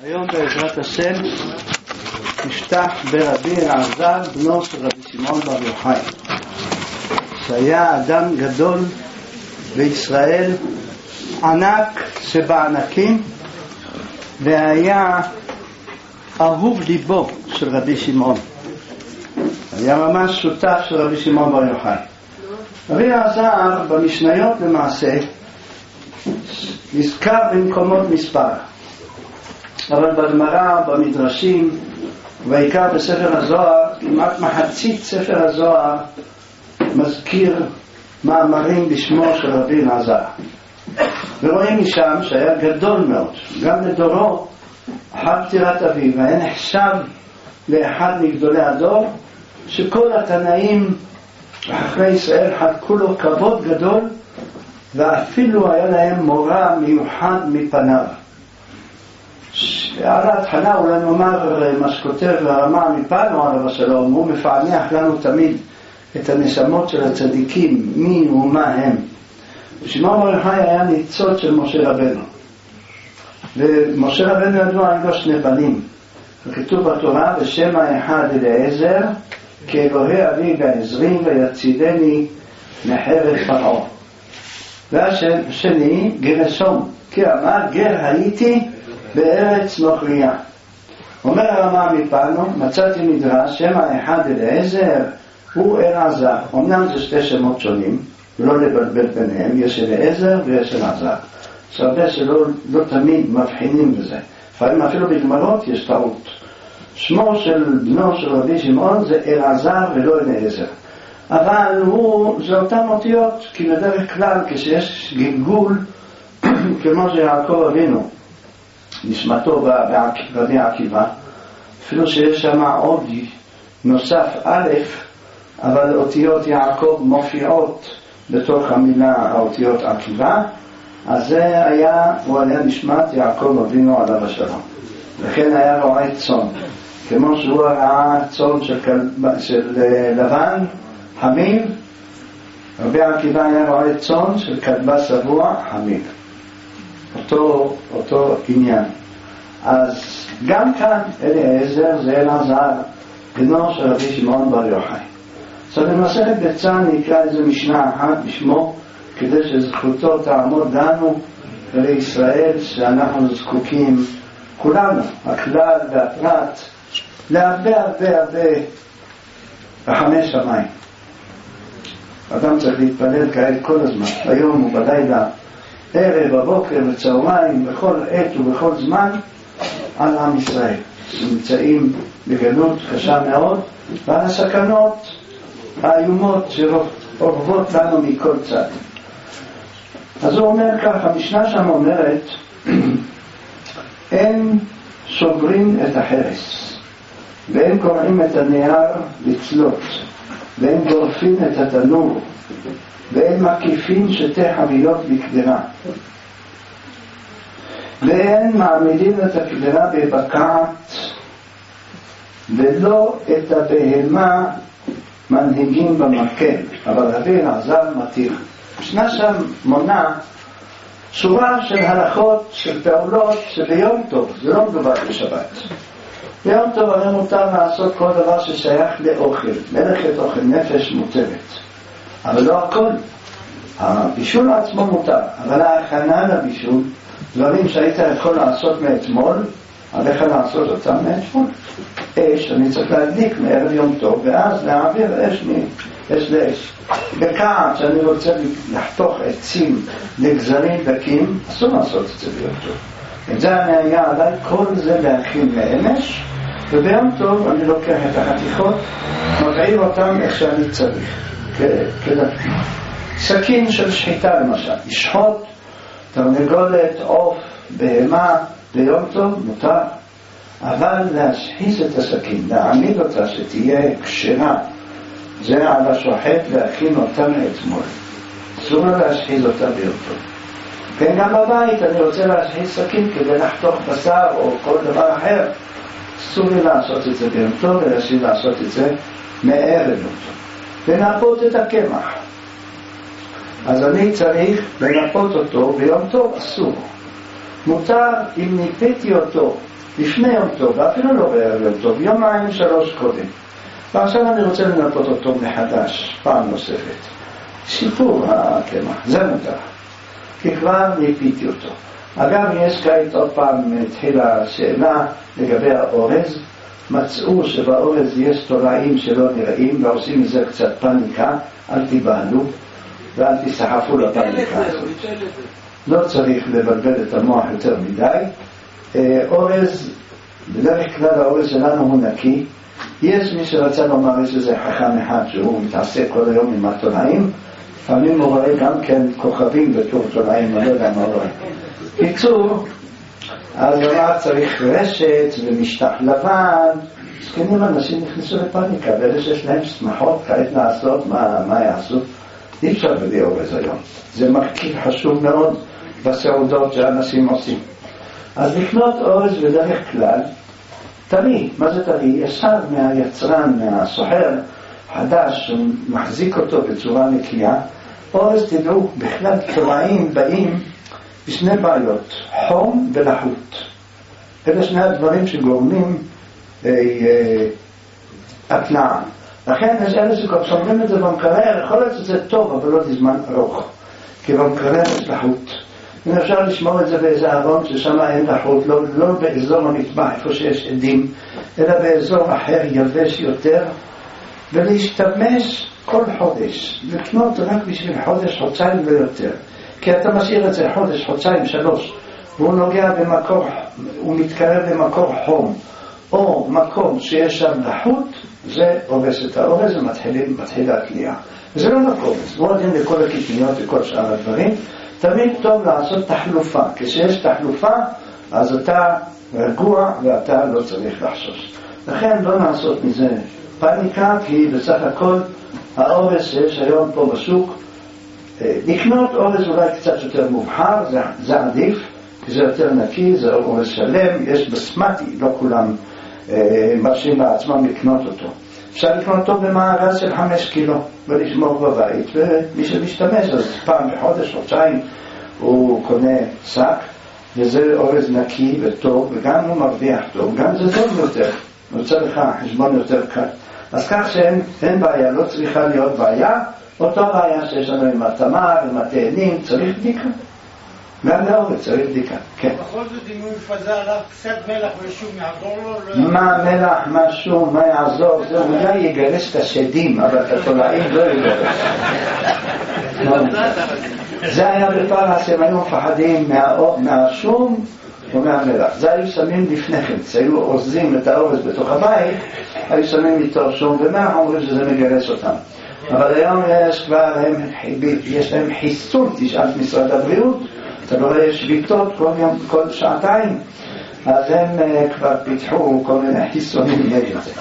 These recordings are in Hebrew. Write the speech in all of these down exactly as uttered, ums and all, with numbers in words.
היום בעזרת השם נפתח ברבי אלעזר בנו של רבי שמעון בר יוחאי, שהיה אדם גדול בישראל, ענק שבענקים, והיה אהוב ליבו של רבי שמעון, היה ממש שותף של רבי שמעון בר יוחאי. רבי אלעזר במשניות למעשה נזכר במקומות מספר, אבל בגמרא, במדרשים, ובעיקר בספר הזוהר, כמעט מחצית ספר הזוהר מזכיר מאמרים בשמו של רבי אלעזר. ורואים משם שהיה גדול מאוד, גם לדורו, אחר פטירת אביו, היה נחשב לאחד מגדולי הדור, שכל התנאים וחכמי ישראל חלקו לו כבוד גדול, ואפילו היה להם מורא מיוחד מפניו. על ההתחלה אולי נאמר מה שכותב הרמ"א מפנו עליו השלום, הוא מפענח לנו תמיד את הנשמות של הצדיקים, מי ומה הם. שמעון בר יוחאי היה ניצוץ של משה רבנו, ומשה רבנו ידוע היו לו שני בנים, וכתוב בתורה בשם האחד אליעזר כאלוהי אבי בעזרי ויצידני מחרב פרעה, והשני גרשום כי אמר גר הייתי בארץ נוכריה. אומר הרמ"א מפנו, מצאתי מדרש שם האחד אליעזר הוא אלעזר. אמנם זה שתי שמות שונים ולא לבלבל ביניהם, יש אליעזר ויש אלעזר, הרבה שלא לא תמיד מבחינים בזה, לפעמים אפילו בגמרות יש טעות. שמו של בנו של רבי שמעון זה אלעזר ולא אליעזר, אבל הוא זה אותם אותיות, כי בדרך כלל כשיש גלגול כמו שיעקב אבינו נשמתו ברבי עקיבא, אפילו שיש שם עוד נוסף א', אבל אותיות יעקב מופיעות בתוך המילה האותיות עקיבא, אז זה היה, הוא היה נשמת יעקב אבינו עליו השלום, לכן היה רועה צאן, כמו שהוא ראה צאן של, של לבן חמיל, רבי עקיבא היה רועה צאן של כלבה שבוע חמיל, אותו, אותו עניין. אז גם כאן אליעזר זה אלעזר בנו של רבי שמעון בר יוחאי. אז במסכת ביצה נקרא איזה משנה אחת בשמו, כדי שזכותו תעמוד לנו ולישראל, שאנחנו זקוקים כולנו, הכלל והפרט, להרבה הרבה הרבה רחמי שמיים. אדם צריך להתפלל כעת כל הזמן, ביום ובלילה, ערב, בבוקר וצהריים, בכל עת ובכל זמן, על עם ישראל שנמצאים בגלות קשה מאוד, ועל הסכנות האיומות שאורבות לנו מכל צד. אז הוא אומר כך, המשנה שם אומרת אין סוגרים את החרס, ואין קוראים את הנייר לצלות, ואין גורפים את התנור, ואין מקיפים שתי חביות בקדרה, ואין מעמידים את הקדרה בבקעת, ולא את הבהמה מנהיגים במקל, אבל רבי אלעזר מתיר. משנה שם מונה שורה של הלכות, של פעולות שביום טוב, זה לא מדובר בשבת. ביום טוב הרי מותר לעשות כל דבר ששייך לאוכל, מלאכת אוכל נפש מותרת, אבל לא הכל. הבישול עצמו מותר, אבל ההכנה לבישול, דברים שהיית יכול לעשות מאתמול, עליך לעשות אותם מאתמול. אש, אני צריך להדליק מערב יום טוב, ואז להעביר אש מאש לאש. בקעת שאני רוצה לחתוך עצים לגזרים דקים, אסור לעשות את זה ביום טוב. את זה אני היה עליי, כל זה להכין מאמש, וביום טוב אני לוקח את החתיכות, מבעיר אותם איך שאני צריך, כדרכי. סכין של שחיטה למשל, לשחוט תרנגולת, עוף, בהמה, ביום טוב מותר, אבל להשחיז את הסכין, להעמיד אותה שתהיה כשרה, זה על השוחט להכין אותה מאתמול, אסור להשחיז אותה ביום טוב. כן, גם בבית אני רוצה להשחיז סכין כדי לחתוך בשר או כל דבר אחר, אסור לי לעשות את זה ביום טוב, אלא אסור לעשות את זה מערב יום טוב. לנפות את הקמח, אז אני צריך לנפות אותו ביום טוב, אסור. מותר אם ניפיתי אותו לפני יום טוב, ואפילו לא בערב יום טוב, יומיים שלוש קודם. ועכשיו אני רוצה לנפות אותו מחדש, פעם נוספת. שיפור הקמח, זה מותר, כי כבר ניפיתי אותו. אגב, יש כעת עוד פעם התחילה שאלה לגבי האורז. מצאו שבאורז יש תולעים שלא נראים, ועושים מזה קצת פניקה, אל תיבהלו ואל תסחפו לפניקה הזאת. לא צריך לבלבל את המוח יותר מדי. אורז, בדרך כלל האורז שלנו הוא נקי. יש מי שרצה לומר שזה חכם אחד שהוא מתעסק כל היום עם התולעים, לפעמים הוא רואה גם כן כוכבים בתור תולעים, אני לא יודע מה רואה. קיצור, אז אמר צריך רשת ומשטח לבן. זקנים אנשים נכנסו לפניקה, ואלה שיש להם שמחות כעת לעשות, מה, מה יעשו? אי אפשר בלי אורז היום. זה מרכיב חשוב מאוד בסעודות שאנשים עושים. אז לקנות אורז בדרך כלל טרי. מה זה טרי? ישר מהיצרן, מהסוחר חדש, שמחזיק אותו בצורה נקייה. אורז, תדעו, בכלל תולעים באים בשני בעיות, חום ולחות. אלה שני הדברים שגורמים התנעה. לכן יש אלה ששומרים את זה במקרר, יכול להיות שזה טוב, אבל לא לזמן ארוך, כי במקרר יש לחות. אם אפשר לשמור את זה באיזה ארון ששם אין לחות, לא, לא באזור המטבח איפה שיש עדים, אלא באזור אחר יבש יותר, ולהשתמש כל חודש, לקנות רק בשביל חודש, חודשיים ויותר. כי אתה משאיר את זה חודש, חודשיים, שלוש, והוא נוגע במקור, הוא מתקרב למקור חום, או מקום שיש שם לחות, זה הורס את האורז ומתחילה הקליעה. וזה לא נכון, זה לא דין לכל הקטניות וכל שאר הדברים. תמיד טוב לעשות תחלופה. כשיש תחלופה, אז אתה רגוע ואתה לא צריך לחשוש. לכן לא לעשות מזה פניקה, כי בסך הכל האורז שיש היום פה בשוק, לקנות אורז אולי קצת יותר מובחר, זה, זה עדיף, כי זה יותר נקי, זה אורז שלם, יש בסמטי, לא כולם אה, מרשים לעצמם לקנות אותו. אפשר לקנות אותו במארז של חמש קילו ולשמור בבית, ומי שמשתמש אז פעם בחודש, חודשיים, הוא קונה שק, וזה אורז נקי וטוב, וגם הוא מרוויח טוב, גם זה טוב יותר, נוצא לך חשבון יותר קל. אז כך שאין אין בעיה, לא צריכה להיות בעיה. אותו בעיה שיש לנו עם התמר, עם התאנים, צריך בדיקה. גם לאורז צריך בדיקה, כן. בכל זאת אם הוא יפזר עליו קצת מלח ושום יעזור לו? מה מלח, מה שום, מה יעזור? זה אולי יגרש את השדים, אבל את התולעים לא יגרש. זה היה בפרס, הם היו מפחדים מהשום ומהמלח. זה היו שמים לפני כן, היו עוזרים את האורז בתוך הבית, היו שמים איתו שום ומלח, אומרים שזה מגרש אותם. אבל היום יש כבר, הם, יש להם חיסון, תשאל משרד הבריאות, אתה לא רואה שביתות כל יום, כל שעתיים, אז הם uh, כבר פיתחו כל מיני חיסונים נגד זה.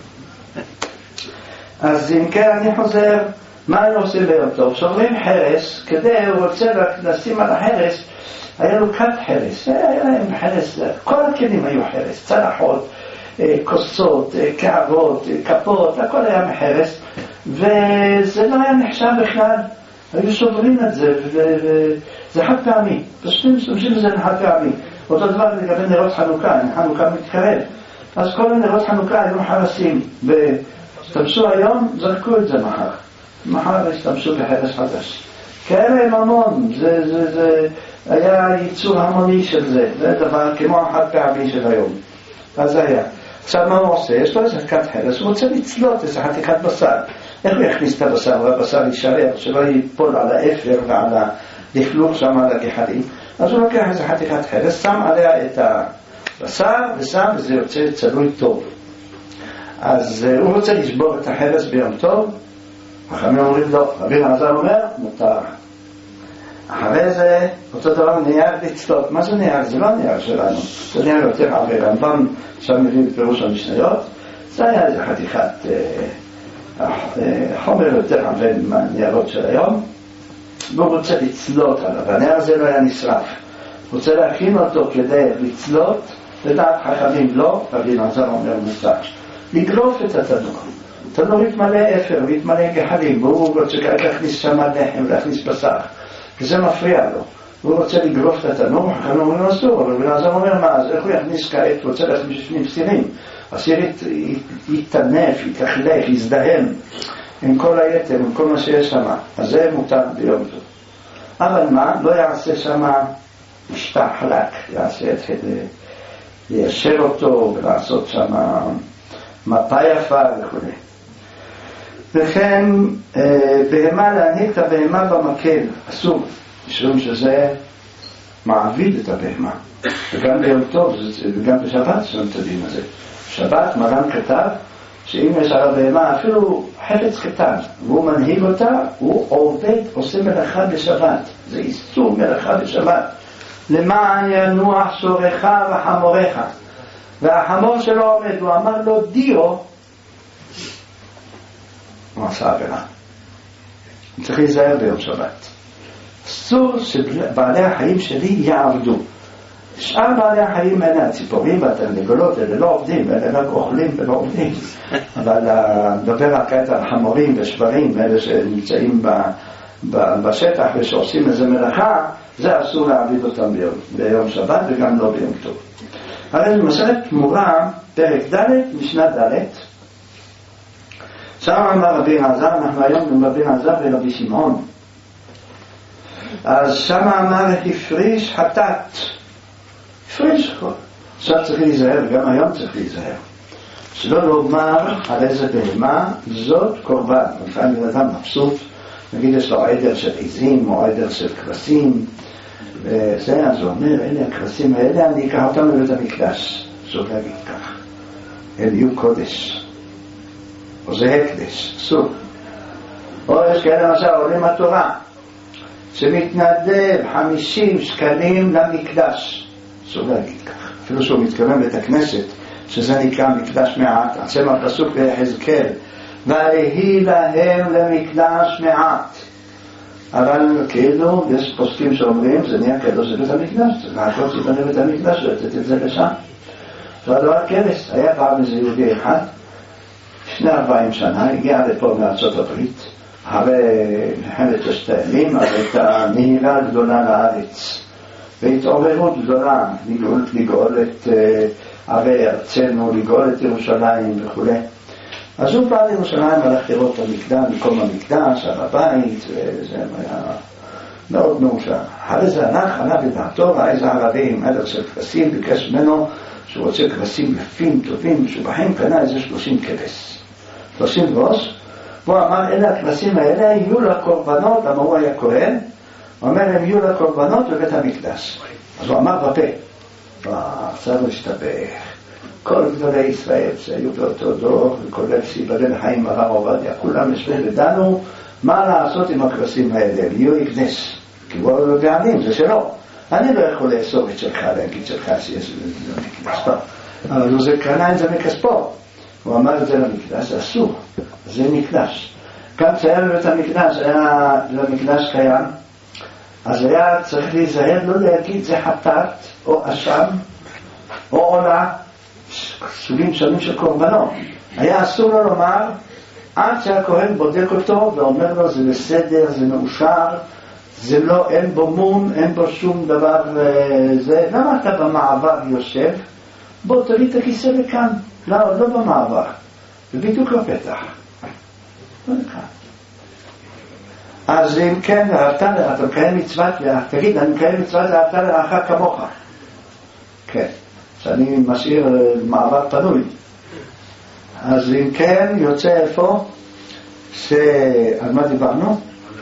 אז אם כן אני חוזר, מה אני עושה ביום טוב? שוברים חרס, כדי הוא רוצה לשים על החרס, היה לו כת חרס, היה להם חרס, כל הכלים היו חרס, צלחות, כוסות, קערות, כפות, הכל היה מחרס, וזה לא היה נחשב בכלל. היו שוברים את זה, וזה חד פעמי, פשוט משתמשים בזה חד פעמי. אותו דבר לגבי נרות חנוכה, חנוכה מתקרב, אז כל הנרות חנוכה היו חרסים, והשתמשו היום, זרקו את זה מחר, מחר השתמשו בחרס חדש. כאלה הם המון, זה, זה, זה היה ייצור המוני של זה, זה דבר כמו החד פעמי של היום. אז זה היה. עכשיו מה הוא עושה? יש לו איזה חתיכת חרס, הוא רוצה לצלות איזה חתיכת בשר. איך הוא יכניס את הבשר? והבשר יישאר, שלא ייפול על האפר ועל הלכלוך שם על הגחלים. אז הוא לוקח איזה חתיכת חרס, שם עליה את הבשר ושם, וזה יוצא צלוי טוב. אז הוא רוצה לשבור את החרס ביום טוב, החכמים אומרים לא, רבי אלעזר אומר, מותר. אחרי זה, אותו דבר נייר לצלות. מה זה נייר? זה לא נייר שלנו, זה נייר יותר עבי. רמב"ם שם מביא בפירוש המשניות, זה היה איזה חתיכת אה, אה, חומר יותר עבי מהניירות של היום, והוא רוצה לצלות עליו. הנייר הזה לא היה נשרף, הוא רוצה להכין אותו כדי לצלות, לדעת חכמים לא, רבי אלעזר אומר מותר. לגרוף את התנור, תנור יתמלא אפר ויתמלא גחלים, והוא רוצה להכניס שם לחם, להכניס בשר, וזה מפריע לו. הוא רוצה לגרוף את התנור, חכמים אומרים לו אסור, אבל בן עזר אומר מה, אז איך הוא יכניס כעת, הוא רוצה להכניס בפנים סירים, הסיר יתענף, יתכלך, יזדהם עם כל היתר, עם כל מה שיש שם, אז זה מותר ביום טוב. אבל מה, לא יעשה שם משטח חלק, יעשה את כדי ליישר אותו ולעשות שם מפה יפה וכו'. וכן בהמה, להנהיג את הבהמה במקל, אסור, משום שזה מעביד את הבהמה, וגם ביום טוב וגם בשבת שום את הדין הזה. שבת מרן כתב שאם יש על הבהמה אפילו חפץ קטן והוא מנהיג אותה, הוא עובד, עושה מלאכה בשבת, זה איסור מלאכה בשבת, למען ינוח שורך וחמורך. והחמור שלו עומד, הוא אמר לו דיו, הוא עשה עבירה. הוא צריך להיזהר ביום שבת. אסור שבעלי החיים שלי יעבדו. שאר בעלי החיים האלה, הציפורים והתרנגולות, אלה לא עובדים, אלה רק אוכלים ולא עובדים. אבל נדבר רק על החמורים ושברים, אלה שנמצאים ב, ב, בשטח ושעושים איזה מלאכה, זה אסור להעביד אותם ביום, ביום שבת וגם לא ביום טוב. הרי במסכת תמורה, פרק ד' משנה ד', שם אמר רבי אלעזר, אנחנו היום עם רבי אלעזר ורבי שמעון. אז שם אמר הפריש חטאת, הפריש הכל. עכשיו צריך להיזהר, גם היום צריך להיזהר. שלא לומר על איזה בהמה, זאת קורבן. לפעמים אדם מבסוט, נגיד יש לו עדר של עזים או עדר של כבשים, וזה, אז הוא אומר, אלה הכבשים האלה, אני אקח אותם לבית המקדש. אסור להגיד כך. הם יהיו קודש. או זה הקדש, אסור. או יש כאלה למשל עולים התורה, שמתנדב חמישים שקלים למקדש. אסור להגיד כך. אפילו שהוא מתכוון בית הכנסת, שזה נקרא מקדש מעט, עצם הפסוק ביחזקאל, ויהי להם למקדש מעט. אבל כאילו יש פוסקים שאומרים, זה נהיה קדוש לבית המקדש, צריך להקות שיבנה בית המקדש ולתת את זה לשם. זה הדבר כבש. היה פעם איזה יהודי אחד, לפני ארבעים שנה, הגיע לפה מארצות הברית, הרי מלחמת ששת הימים, הרי את הנהירה הגדולה לארץ, והתעוררות גדולה, לגאול, לגאול את ערי ארצנו, לגאול את ירושלים וכו'. אז הוא בא לירושלים, הלך לראות את המקדש, מקום המקדש, על הבית, וזה היה מאוד מאושר. אחרי זה הלך, עלה בדעתו, ראה איזה ערבי עם עדר של כבשים, ביקש ממנו שהוא רוצה כבשים יפים, טובים, משובחים, קנה איזה שלושים כבש. שלושים ראש, והוא אמר, אלה הכבשים האלה יהיו לקורבנות, למה הוא היה כהן, הוא אומר, הם יהיו לקורבנות בבית המקדש. אז הוא אמר בפה, עכשיו הוא השתבח. כל גדולי ישראל שהיו באותו דור, וכולל שיבדל חיים הרב עובדיה, כולם ישבו ודנו מה לעשות עם הכבשים האלה, יהיו הקדש, כי הוא לא גאנים, זה שלו. אני לא יכול לאסור את שלך, להגיד שלך שיש למקדש, אבל הוא זה קנה את זה מכספו. הוא אמר את זה למקדש, זה אסור, זה מקדש. גם כשהיה בבית המקדש, היה למקדש קיים, אז היה צריך להיזהר, לא להגיד זה חטאת, או אשם, או עולה, סוגים שונים של קורבנות. היה אסור לו לומר, עד שהכהן בודק אותו ואומר לו, זה בסדר, זה מאושר, זה לא, אין בו מום, אין בו שום דבר, זה, למה אתה במעבר יושב? בוא תביא את הכיסא לכאן. לא, לא במעבר, ובדיוק בפתח. לא לכאן. אז אם כן, אתה מקיים מצוות, תגיד, אני מקיים מצוות ואהבת לרעך כמוך. כן, שאני משאיר מעבר פנוי. אז אם כן, יוצא איפה? שעל מה דיברנו?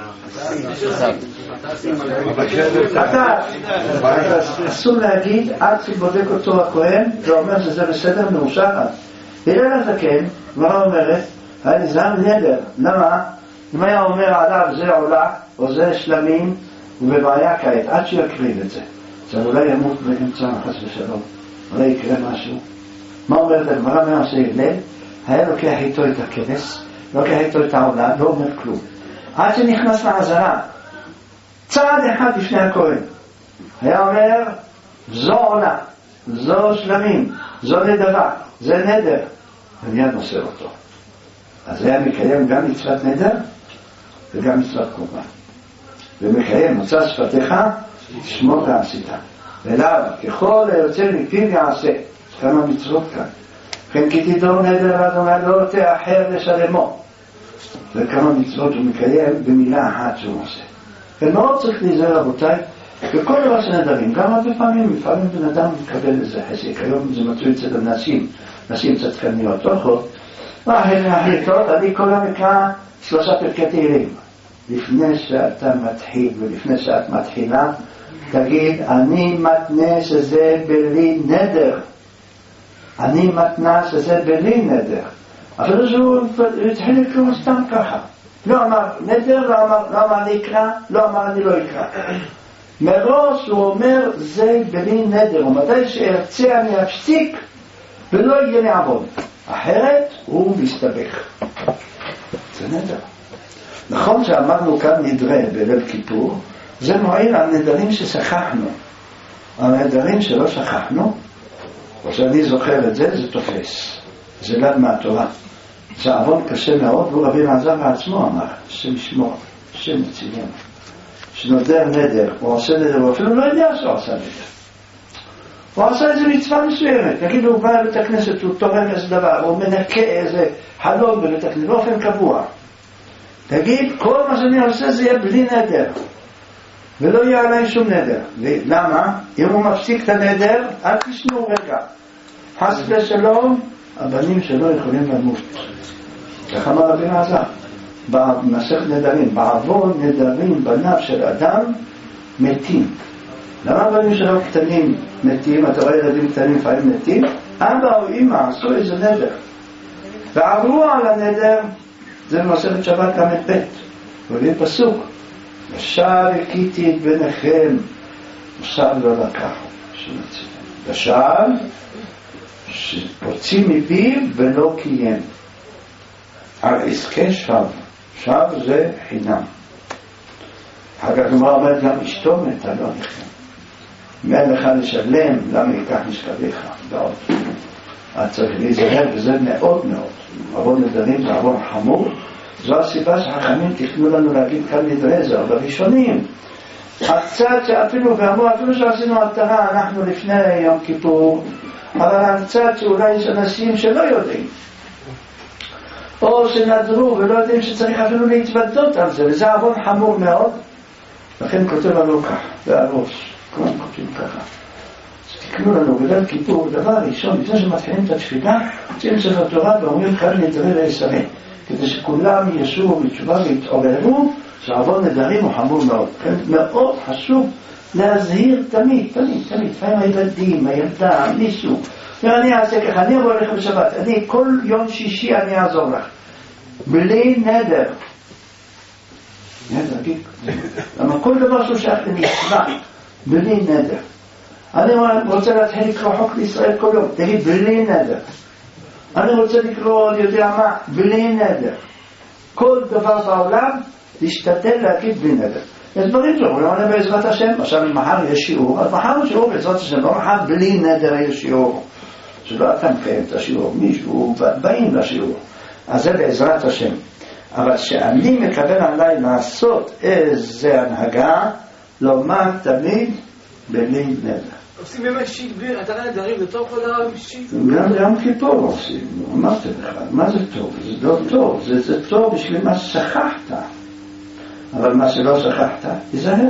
אתה, אסור להגיד עד שבודק אותו הכהן ואומר שזה בסדר מאושר. תראה לזקן, מה אומרת? זה נדר. למה? אם היה אומר עליו זה עולה או זה שלמים, הוא בבעיה כעת עד שיקריב את זה, אז אולי ימות באמצע חס ושלום, אולי יקרה משהו. מה אומרת הגמרא? מה עושה הלל? היה לוקח איתו את הכבש, לוקח איתו את העולה, לא אומר כלום עד שנכנס לעזרה, צעד אחד לפני הכהן, היה אומר זו עולה, זו שלמים, זו נדבה, זה נדר, ומיד מוסר אותו. אז היה מקיים גם מצוות נדר וגם מצוות קורבן, ומקיים מוצא שפתיך שמור ועשית. ולאו, ככל היוצא מפיו יעשה. כמה מצוות כאן. כן כי תדור נדר ואדוני לא תאחר לשלמו. וכמה מצוות הוא מקיים במילה אחת שהוא עושה. ומאוד צריך להיזהר רבותיי, וכל דבר שנדרים, גם הרבה פעמים, לפעמים בן אדם מקבל איזה חסק, היום זה מצוי אצל אנשים, נשים צדקניות, אוחות, הכי טוב, אני כל המקרא שלושה פרקי תהילים. לפני שאתה מתחיל ולפני שאת מתחילה, תגיד, אני מתנה שזה בלי נדר. אני מתנה שזה בלי נדר. אבל שהוא התחיל לקרוא סתם ככה. לא אמר נדר, לא אמר, לא אמר אני אקרא, לא אמר אני לא אקרא. מראש הוא אומר זה בלי נדר, ומתי שארצה אני אפסיק ולא יהיה לעבוד. אחרת הוא מסתבך. זה נדר. נכון שאמרנו כאן נדרה בליל כיפור, זה מועיל על נדרים ששכחנו. על נדרים שלא שכחנו, או שאני זוכר את זה, זה תופס. זה לד מהתורה. זה עוון קשה מאוד, והוא רבי אלעזר בעצמו אמר, השם ישמור, השם יצילנו. שנודר נדר, הוא עושה נדר, הוא אפילו לא יודע שהוא עושה נדר. הוא עושה איזה מצווה מסוימת, נגיד הוא בא לבית הכנסת, הוא תורם איזה דבר, הוא מנקה איזה חלום בבית הכנסת, באופן קבוע. תגיד, כל מה שאני עושה זה יהיה בלי נדר, ולא יהיה עליי שום נדר. למה? אם הוא מפסיק את הנדר, אל תשנו רגע. חס ושלום, הבנים שלו יכולים למות. כך אמר רבי אלעזר, במסכת נדרים, בעוון נדרים בניו של אדם מתים. למה הבנים שלו קטנים מתים? אתה רואה ילדים קטנים לפעמים מתים? אבא או אמא עשו איזה נדר ועברו על הנדר. זה במסכת שבת ל"ב, ועולים פסוק, ושב הכיתי את ביניכם ושב לא לקח ושב שפוצים מפיו ולא קיים. על עסקי שב, שב זה חינם. אחר כך גמרא אומרת גם אשתו מתה לא נכם, אם אין לך לשלם למה ייקח משכבך ועוד. אז צריך להיזהר, וזה מאוד מאוד עוון נדרים, זה עוון חמור. זו הסיבה שחכמים תכנו לנו להגיד כאן נדרי זה בראשונים. הצד שאפילו ואמרו אפילו שעשינו התרה אנחנו לפני יום כיפור, אבל הצד שאולי יש אנשים שלא יודעים או שנדרו ולא יודעים שצריך אפילו להתוודות על זה, וזה עוון חמור מאוד. לכן כותב לנו כך והראש כולם כותבים ככה, תקנו לנו בליל כיפור דבר ראשון לפני שמתחילים את התפילה, יוצאים ספר תורה ואומרים כאן נדרי לישראל, כדי שכולם ישובו בתשובה ויתעוררו. שעוון נדרים הוא חמור מאוד. מאוד חשוב להזהיר תמיד, תמיד, תמיד. לפעמים הילדים, הילדה, מישהו ואני אעשה ככה, אני אבוא לך בשבת, אני כל יום שישי אני אעזור לך בלי נדר. נדר, גיק למה כל דבר שהוא שייך למצווה בלי נדר. אני רוצה להתחיל לקרוא חוק לישראל כל יום, תגיד בלי נדר. אני רוצה לקרוא, אני יודע מה, בלי נדר. כל דבר בעולם להשתדל להגיד בלי נדר. יש דברים שלו, הוא אומר בעזרת השם, עכשיו אם מחר יש שיעור, אז מחר שיעור בעזרת השם, לא מחר בלי נדר יש שיעור. שלא אתה מקיים את השיעור, מישהו באים לשיעור. אז זה בעזרת השם. אבל שאני מקבל עליי לעשות איזה הנהגה, לומר תמיד בלי נדר. עושים באמת שיט בלי, אתה רואה נדרים, זה טוב כל דבר שיט? גם יום כיפור עושים, אמרתי לך, מה זה טוב? זה לא טוב, זה, זה טוב בשביל מה ששכחת. אבל מה שלא שכחת, תיזהר.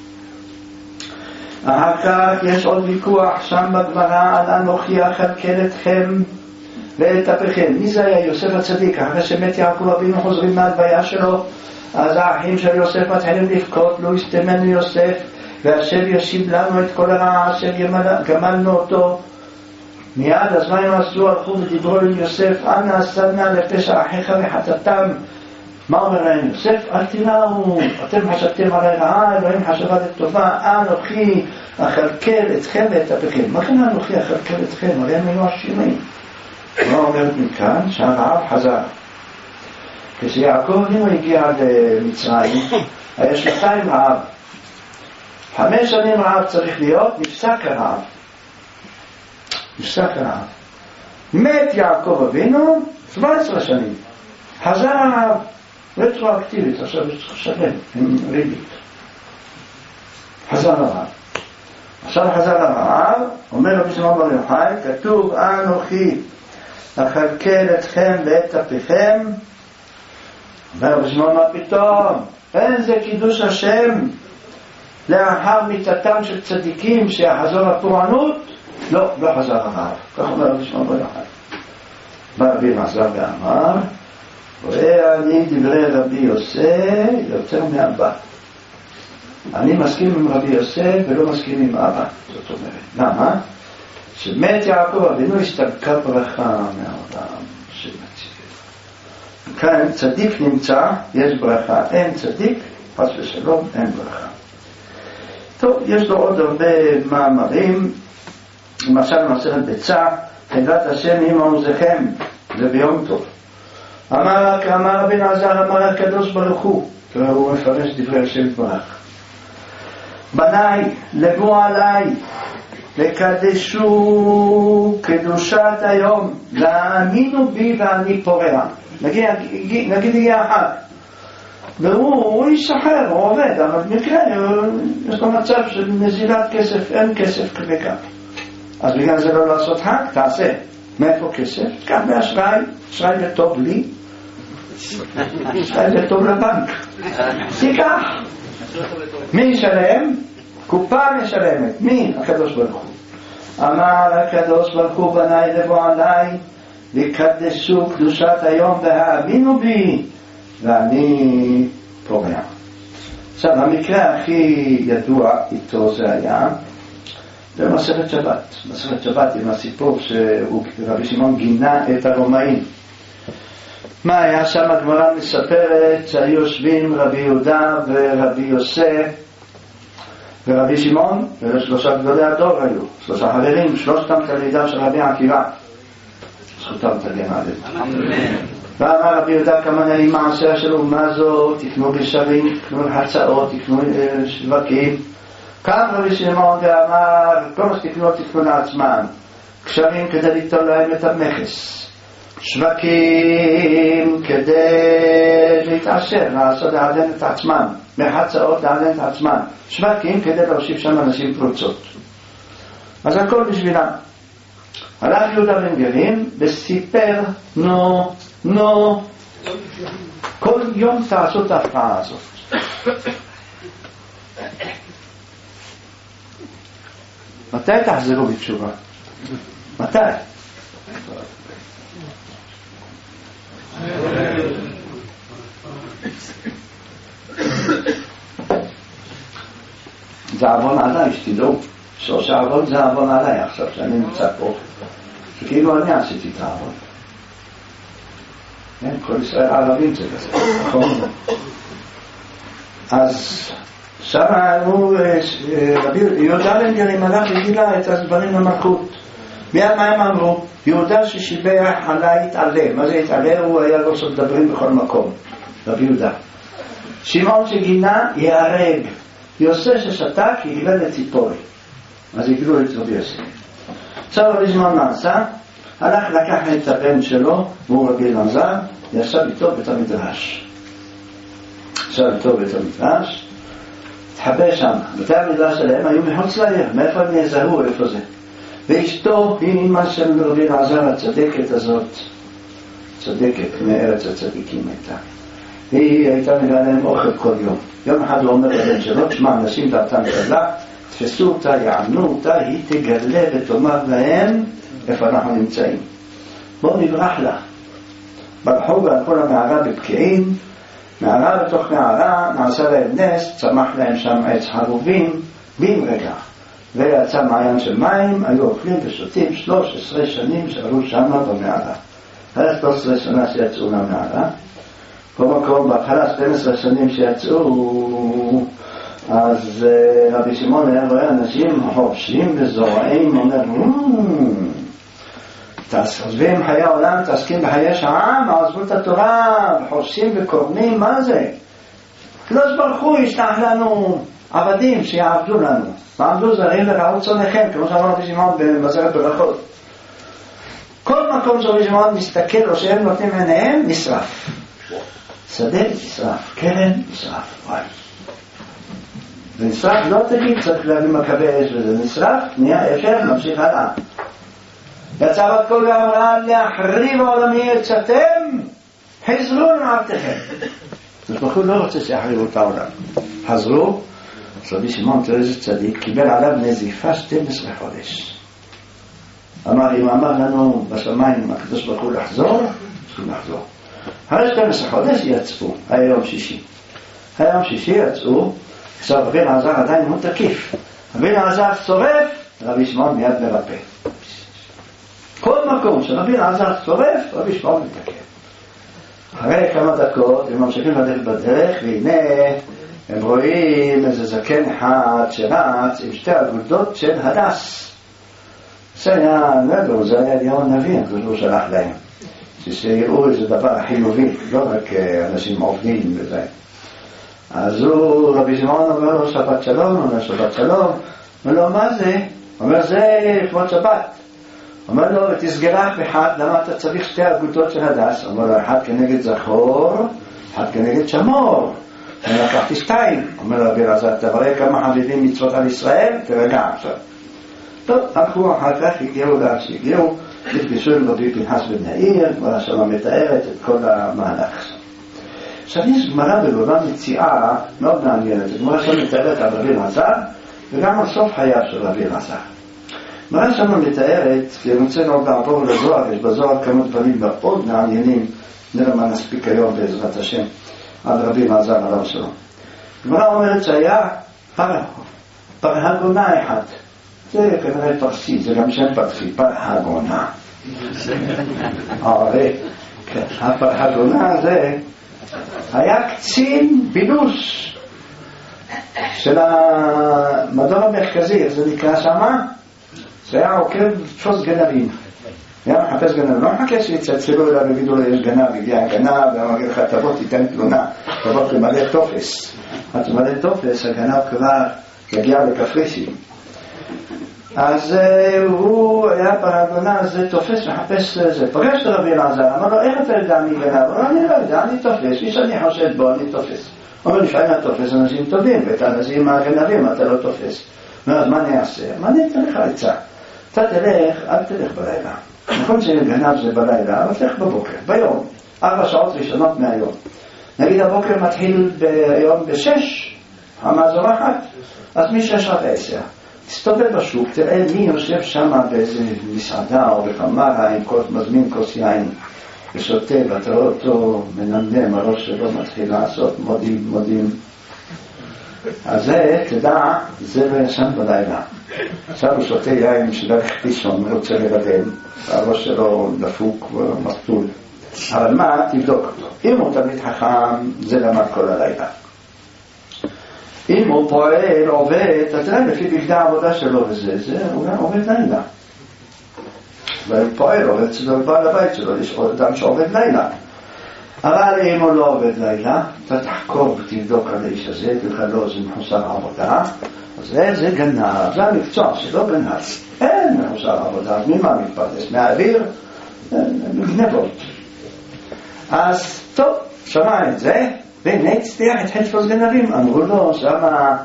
אחר כך יש עוד ויכוח שם בגמרא על אנוכי אכלכל אתכם ואת אפיכם. מי זה היה? יוסף הצדיק. אחרי שמת יעקב אבינו חוזרים מהלוויה שלו, אז האחים של יוסף מתחילים לבכות, לא יסתמנו יוסף והשם ישיב לנו את כל הרע אשר גמלנו אותו. מיד אז מה הם עשו? הלכו ודיברו עם יוסף, אנא עשנה לפשע אחיך וחטאתם. מה אומר להם יוסף? אל תראו, אתם חשבתם עלי רעה, אלוהים חשבה לטובה, אנוכי אכלכל אתכם ואת אפיכם. מה כן אנוכי אכלכל אתכם? הרי הם היו עשירים. מה אומרת מכאן? שהרעב חזר. כשיעקב אבינו הגיע למצרים, היה שנתיים רעב. חמש שנים רעב צריך להיות, נפסק הרעב. נפסק הרעב. מת יעקב אבינו, שבע עשרה שנים. חזר הרעב. רטרואקטיבית, עכשיו יש לשלם עם ריבית. חזר הרעב. עכשיו חזר הרב, אומר רבי שמעון בר יוחאי, כתוב אנוכי אכלכל אתכם ואת אפיכם. אומר רבי שמעון, מה פתאום? אין זה קידוש השם לאחר מיתתם של צדיקים שיחזור לפורענות? לא, לא חזר הרב. כך אומר רבי שמעון בר יוחאי. בא רבי אלעזר ואמר, רואה אני דברי רבי יוסף יותר מאבא. אני מסכים עם רבי יוסף ולא מסכים עם אבא. זאת אומרת, למה? שמת יעקב אבינו הסתלקה ברכה מהעולם שמציב. כאן צדיק נמצא, יש ברכה. אין צדיק, חס ושלום, אין ברכה. טוב, יש לו עוד הרבה מאמרים. למשל מסכת ביצה, חמדת השם עם עוזכם, זה ביום טוב. אמר, כאמר רבי אלעזר, אמר הקדוש ברוך הוא, הוא מפרש דברי השם יתברך. בניי, לבו עליי, לקדשו קדושת היום, להאמינו בי ואני פורע. נגיד, נגיד הגיע אחד, והוא הוא ישחרר, הוא עובד, אבל במקרה יש לו מצב של נזילת כסף, אין כסף כבקה. אז בגלל זה לא לעשות חג, תעשה. מאיפה כסף? תקח באשראי, אשראי לטוב לי, אשראי לטוב לבנק. תיקח. מי ישלם? קופה משלמת. מי? הקדוש ברוך הוא. אמר הקדוש ברוך הוא, בניי לבוא עליי, לקדשו קדושת היום והאמינו בי, ואני פורע. עכשיו, המקרה הכי ידוע איתו זה היה במסכת שבת. מסכת שבת עם הסיפור שרבי שמעון גינה את הרומאים. מה היה שם? הגמרא מספרת שהיו יושבים רבי יהודה ורבי יוסף ורבי שמעון, ושלושה גדולי הדור היו, שלושה חברים, שלושתם תלמידיו של רבי עקיבא. זכותם תגן עליהם. ואמר רבי יהודה כמה נעים מעשה שלו, מה זו? תקנו בשרים, תקנו הצעות, תקנו שווקים. קם רבי שמעון ואמר, כל מה שתקנו תקנו לעצמם, קשרים כדי ליטול להם את המכס, שווקים כדי להתעשר, לעשות לעדן את עצמם, מחצאות לעדן את עצמם, שווקים כדי להושיב שם אנשים פרוצות. אז הכל בשבילם. הלך יהודה בן גרין וסיפר, נו, נו, כל יום תעשו את ההפרעה הזאת. מתי תחזרו בתשובה? מתי? זה עוון עליי, שתדעו. שלוש העוון זה עוון עליי עכשיו, שאני נמצא פה. שכאילו אני עשיתי את העוון. כל ישראל הערבים זה כזה, נכון? אז שם הוא, רבי יהודה בן גרין הלך וגילה את הדברים למלכות. מיד מה הם אמרו? יהודה ששיבח עליי התעלה. מה זה התעלה? הוא היה לא שדברים בכל מקום. רבי יהודה. שמעון שגינה יהרג. יוסף ששתק יגלה לציפורי. אז יגלו את רבי יוסף. עכשיו רבי שמעון נעשה, הלך לקח את הבן שלו, והוא רבי אלעזר, ישב איתו בית המדרש. ישב איתו בית המדרש, התחבא שם. בתי המדרש שלהם היו מחוץ לעיר. מאיפה הם יזהו? איפה זה? ואשתו היא אמא של רבי אלעזר הצדקת הזאת, צדקת מארץ הצדיקים הייתה. היא הייתה מביאה להם אוכל כל יום. יום אחד הוא אומר לבן שלו, תשמע, אנשים דעתם גדלה, תפסו אותה, יענו אותה, היא תגלה ותאמר להם איפה אנחנו נמצאים. בואו נברח לה. ברחו והלכו למערה בפקיעין, מערה בתוך מערה, נעשה להם נס, צמח להם שם עץ חרובים, בין רגע. ויצא מעיין של מים, היו אוכלים ושותים שלוש עשרה שנים שעלו שם במערה. אחרי שלוש עשרה שנה שיצאו למערה, כל מקום בהתחלה שתים עשרה שנים שיצאו, אז רבי שמעון היה רואה אנשים חופשים וזורעים, אומר, תעזבים חיי העולם, תעסקים בחיי העם, עזבו את התורה, חופשים וקורנים, מה זה? קדוש ברוך הוא ישלח לנו עבדים שיעבדו לנו, ועמדו זרים ורעו צונכם, כמו שאמר רבי שמעון במסכת ברכות. כל מקום שרבי שמעון מסתכל או שהם נותנים עיניהם, נשרף. שדה נשרף, קרן נשרף, וואי. ונשרף לא תגיד, צריך להביא מכבי אש וזה נשרף, נהיה אפשר, ממשיך הלאה. יצא בת קול ואמרה להחריב העולמי את שאתם חזרו למעבדכם. אז בחור לא רוצה שיחריבו את העולם. חזרו, רבי שמעון תראה איזה צדיק, קיבל עליו נזיפה שתים עשרה חודש. אמר, אם אמר לנו בשמיים הקדוש ברוך הוא לחזור, צריכים לחזור. אחרי שתים עשרה חודש יצאו, היה יום שישי. היה יום שישי יצאו, עכשיו רבי אלעזר עדיין הוא תקיף. רבי אלעזר צורף, רבי שמעון מיד מרפא. כל מקום שרבי אלעזר צורף, רבי שמעון מתקף. אחרי כמה דקות הם ממשיכים לדרך בדרך, והנה הם רואים איזה זקן אחד שרץ עם שתי אגודות של הדס. זה היה נדו, זה היה אליהו הנביא, הוא שלח להם. שיראו איזה דבר חיובי, לא רק אנשים עובדים וזה. אז הוא, רבי שמעון אומר לו שבת שלום, אומר שבת שלום, אומר לו מה זה? אומר זה כבוד שבת. אומר לו ותסגרח בחד, למה אתה צריך שתי אגודות של הדס? אומר לו אחד כנגד זכור, אחד כנגד שמור. אני לקחתי שתיים. אומר לו רבי אלעזר, תברא כמה חביבים מצוות על ישראל, תרגע עכשיו. טוב, הלכו אחר כך, הגיעו לאן שהגיעו, נפגשו עם רבי פנחס בן יאיר, כבר השלום מתארת את כל המהלך. עכשיו יש גמרא בבבא מציאה מאוד מעניינת, גמרא שם מתארת על רבי אלעזר וגם על סוף חייו של רבי אלעזר. גמרא שם מתארת, כי אני רוצה עוד לעבור לזוהר, יש בזוהר כמה דברים מאוד מעניינים, נראה מה נספיק היום בעזרת השם, על רבי אלעזר עליו השלום. גמרא אומרת שהיה פרהגונה אחד, זה כנראה פרסי, זה גם שם פרסי, פרהגונה. הרי הפרהגונה הזה היה קצין בילוש של המדור המרכזי, איך זה נקרא שמה? זה היה עוקב תפוס גנבים. היה מחפש גנב, לא מחכה שיצלצלו אליו ויגידו לו יש גנב, הגיע גנב, ואומר לך תבוא תיתן תלונה, תבוא תמלא טופס. אז תמלא טופס, הגנב כבר יגיע לקפריסין. אז הוא היה פרהגונה, זה תופס מחפש זה, פגש את רבי אלעזר, אמר לו איך אתה יודע מי גנב? הוא אמר אני לא יודע, אני תופס, מי שאני חושד בו אני תופס. הוא אומר לפעמים אתה תופס אנשים טובים, ואת האנשים הגנבים אתה לא תופס. אומר אז מה אני אעשה? מה אני אתן לך עצה? אתה תלך, אל תלך בלילה. נכון שגנב זה בלילה, אבל תלך בבוקר, ביום, ארבע שעות ראשונות מהיום. נגיד הבוקר מתחיל ביום בשש, המאזורחת, אז משש עד עשר. תסתובב בשוק, תראה מי יושב שם באיזה מסעדה או בחמרה עם כוס, מזמין כוס יין ושותה, ואתה רואה אותו מנמנם, הראש שלו מתחיל לעשות מודים מודים. אז זה, תדע, זה לא ישן בלילה. עכשיו הוא שותה יין שדרך פישון, רוצה לבדם, הראש שלו דפוק ומסטול. אבל מה? תבדוק אותו. אם הוא תמיד חכם, זה למד כל הלילה. אם הוא פועל, עובד, אתה תראה לפי בגדי העבודה שלו וזה, זה הוא גם עובד לילה. והוא פועל, עובד שלו, בעל הבית שלו, יש אדם שעובד לילה. אבל אם הוא לא עובד לילה, אתה תחקור ותבדוק על האיש הזה, תלכה לו זה מחוסר עבודה, אז זה, זה גנב, זה המקצוע שלו גנב. אין מחוסר עבודה, אז ממה מתפרדס? מהאוויר? מגנבות. אז טוב, שמע את זה, והנה הצליח את חלפוס גנבים. אמרו לו שמה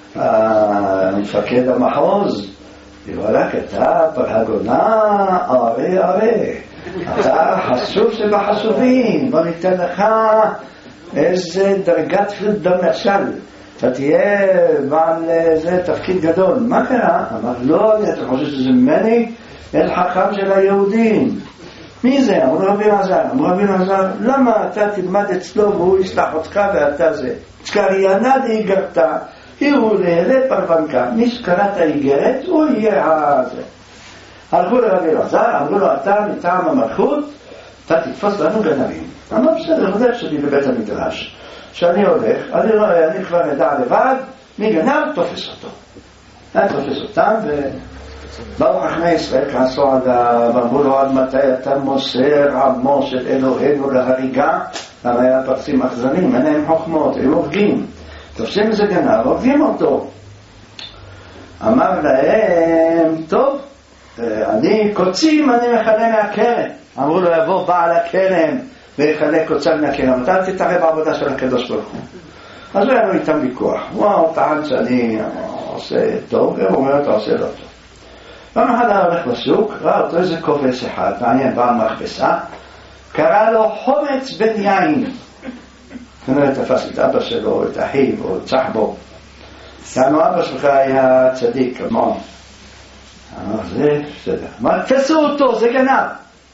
מפקד המחוז, יברך אתה פרהגונה, ארי ארי, אתה חשוב שבחשובים, בוא ניתן לך איזה דרגת פילדמרשל, אתה תהיה בעל איזה תפקיד גדול. מה קרה? אמר לא, אתה חושב שזה ממני? אל חכם של היהודים. מי זה? אמרו רבי אלעזר. אמרו רבי אלעזר, למה אתה תלמד אצלו והוא ישלח אותך ואתה זה? שקריינה דאיגרת, הוא להלה פרוונקה. מי שקראת איגרת, הוא יהיה הזה. הלכו לרבי אלעזר, אמרו לו, אתה מטעם המלכות, אתה תתפוס לנו גנבים. אמר בסדר, הולך שלי בבית המדרש. שאני הולך, אני, לא, אני כבר נדע לבד, מי גנב, תופס אותו. אני תופס אותם ו... באו חכמי ישראל כעסו עליו, ואמרו לו עד מתי אתה מוסר עמו של אלוהינו להריגה? למה היה פרסים אכזרים, אין להם חוכמות, הם הורגים, תופסים איזה גנב, הורגים אותו. אמר להם, טוב, אני קוצים, אני מחלה מהכרם. אמרו לו, יבוא בעל הכרם ויחלק קוצה מהכרם, אתה תתערב בעבודה של הקדוש ברוך הוא. אז היה לו איתם ויכוח. הוא טען שאני עושה טוב, הוא אומר אתה עושה לא טוב. פעם אחד היה הולך לשוק, ראה אותו איזה כובס אחד, מעניין, בעל מכבסה, קרא לו חומץ בן יין. כנראה תפס את אבא שלו, את אחיו, או את צחבו. לנו אבא שלך היה צדיק, כמון. אמר, זה בסדר. אמר, תפסו אותו, זה גנב.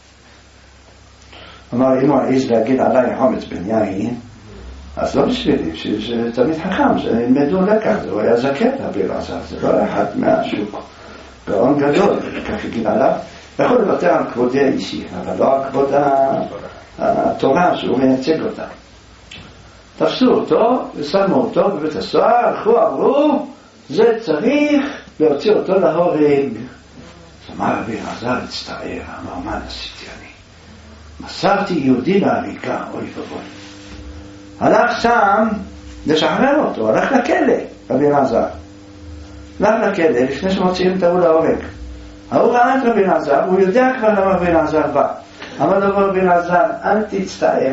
אמר, אם הוא העז להגיד עליי חומץ בן יין, אז לא בשבילי, שזה תמיד חכם, שילמדו לקח, זה הוא היה זקן, אביר עזר, זה לא היה אחד מהשוק. גאון גדול, כך הגיד עליו, יכול לוותר על כבודי האישי, אבל לא על כבוד התורה שהוא מייצג אותה. תפסו אותו ושמו אותו בבית הסוהר, הלכו, אמרו, זה צריך להוציא אותו להורג. אמר אביר עזר, הצטער, אמר, מה עשיתי אני? מסרתי יהודי להריגה, אוי ובוי. הלך שם לשחרר אותו, הלך לכלא, אביר עזר. הלך לכלא, לפני שמוציאים את ההוא להורג. ההוא ראה את רבי עזר, הוא יודע כבר למה רבי עזר בא. אמר לו רבי עזר, אל תצטער.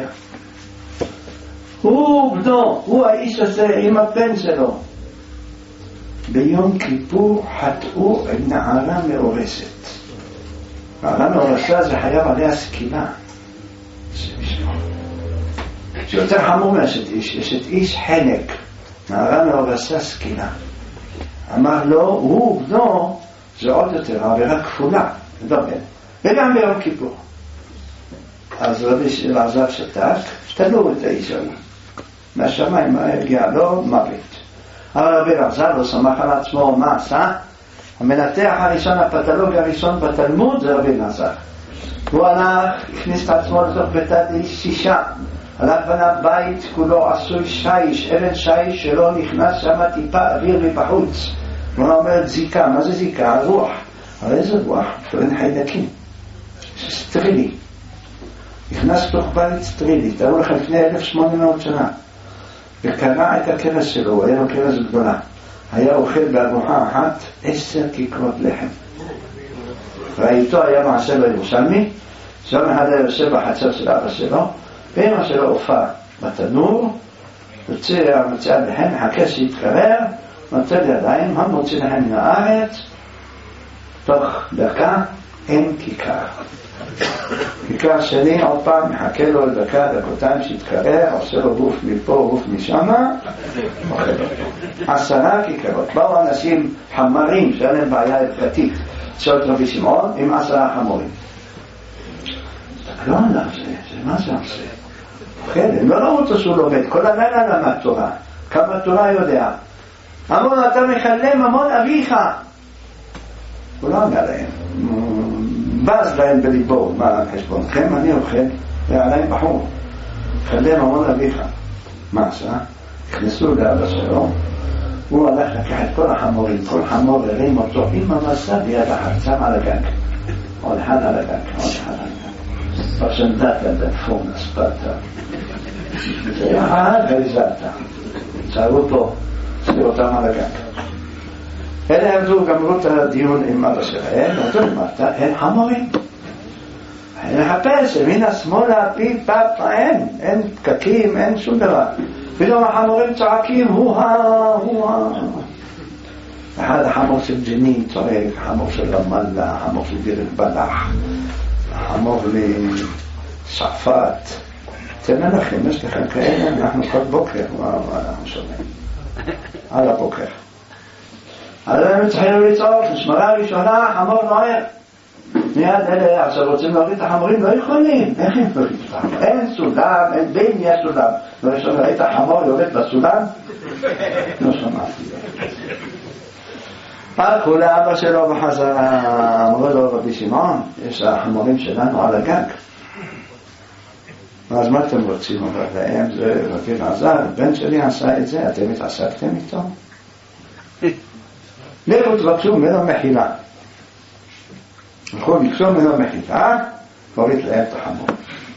הוא בנו, הוא האיש הזה עם הבן שלו. ביום כיפור חטאו עם נערה מאורסת. נערה מאורסה זה חייב עליה סקילה. שיותר חמור מאשת איש, יש את איש חנק. נערה מאורסה סקילה. אמר לו, הוא בנו, זה עוד יותר עבירה כפולה. וגם ביום כיפור. אז רבי אלעזר שתק, תנו את האיש הזה. מהשמיים הגיע לו מוות. אבל רבי אלעזר לא סמך על עצמו, מה עשה? המנתח הראשון, הפתולוג הראשון בתלמוד זה רבי אלעזר. הוא הלך, הכניס את עצמו לתוך ביתת איש שישה. הלך בנה בית כולו עשוי שיש, אבן שיש שלא נכנס שם טיפה אוויר מבחוץ. הוא אומר זיקה, מה זה זיקה? רוח. אבל איזה רוח? תורן חיידקים. זה סטרילי. נכנס לתוך בית סטרילי, תראו לכם לפני אלף שמונה מאות שנה. וקרע את הכרס שלו, היה לו כרס גדולה. היה אוכל בארוחה אחת עשר כיכרות לחם. ראיתו היה מעשה בירושלמי, שם אחד היה יושב בחצר של אבא שלו, ואמא שלו הופעה בתנור, יוצא מוציאה לחם, מחכה שיתקרר, נוצא לידיים, המוציא לחם מן הארץ, תוך דקה אין כיכר. כיכר שני עוד פעם מחכה לו לדקה, דקותיים שיתקרר, עושה לו גוף מפה, גוף משמה, אוכל אותו. עשרה כיכרות. באו אנשים חמרים שהיה להם בעיה הלכתית, שואלת רבי שמעון עם עשרה חמורים. תקלו עליו זה, זה מה זה עושה? אוכל, הם לא ראו אותו שהוא לומד, כל הלילה למד תורה, כמה תורה יודע. אמרו, אתה מחלם המון אביך. הוא לא ענה להם. בז להם בליבו, מה חשבונכם? אני אוכל, ועליהם בחור. חלם המון אביך. מה עשה? הכנסו לאבא שלו, הוא הלך לקח את כל החמורים, כל חמור הרים אותו עם המסע ביד אחת, שם על הגג. עוד אחד על הגג, עוד אחד על הגג. פרשנדתה דפון, אספתה. זה היה אחד גריזתה. צערו פה, צערו אותם על הגג. אלה עבדו גמרו את הדיון עם אבא שלהם, ואותו למטה, אין חמורים. אין לחפש, מן השמאלה, פי פאפ, אין, אין פקקים, אין שום דבר. פתאום החמורים צועקים, הו-ה, הו-ה. אחד החמור של ג'נין צועק, החמור של רמאללה, החמור של דיר אל-בלח, החמור לשעפת. תן לכם, יש לכם כאלה, אנחנו כל בוקר, וואו, אנחנו שומעים. על הבוקר. אז הם התחילו לצעוק, נשמרה ראשונה, חמור נוער. מיד אלה, עכשיו רוצים להוריד את החמורים, לא יכולים. איך הם תוריד את החמור? אין סולם, אין בין יש סולם. וראשון ראית החמור יורד בסולם? לא שמעתי. הלכו לאבא שלו בחזרה, אמרו לו רבי שמעון, יש החמורים שלנו על הגג. אז מה אתם רוצים? אומר להם, זה רבי אלעזר, בן שלי עשה את זה, אתם התעסקתם איתו? לכו תבקשו ממנו מחילה. הלכו ביקשו ממנו מחילה, הוריד להם את החמור.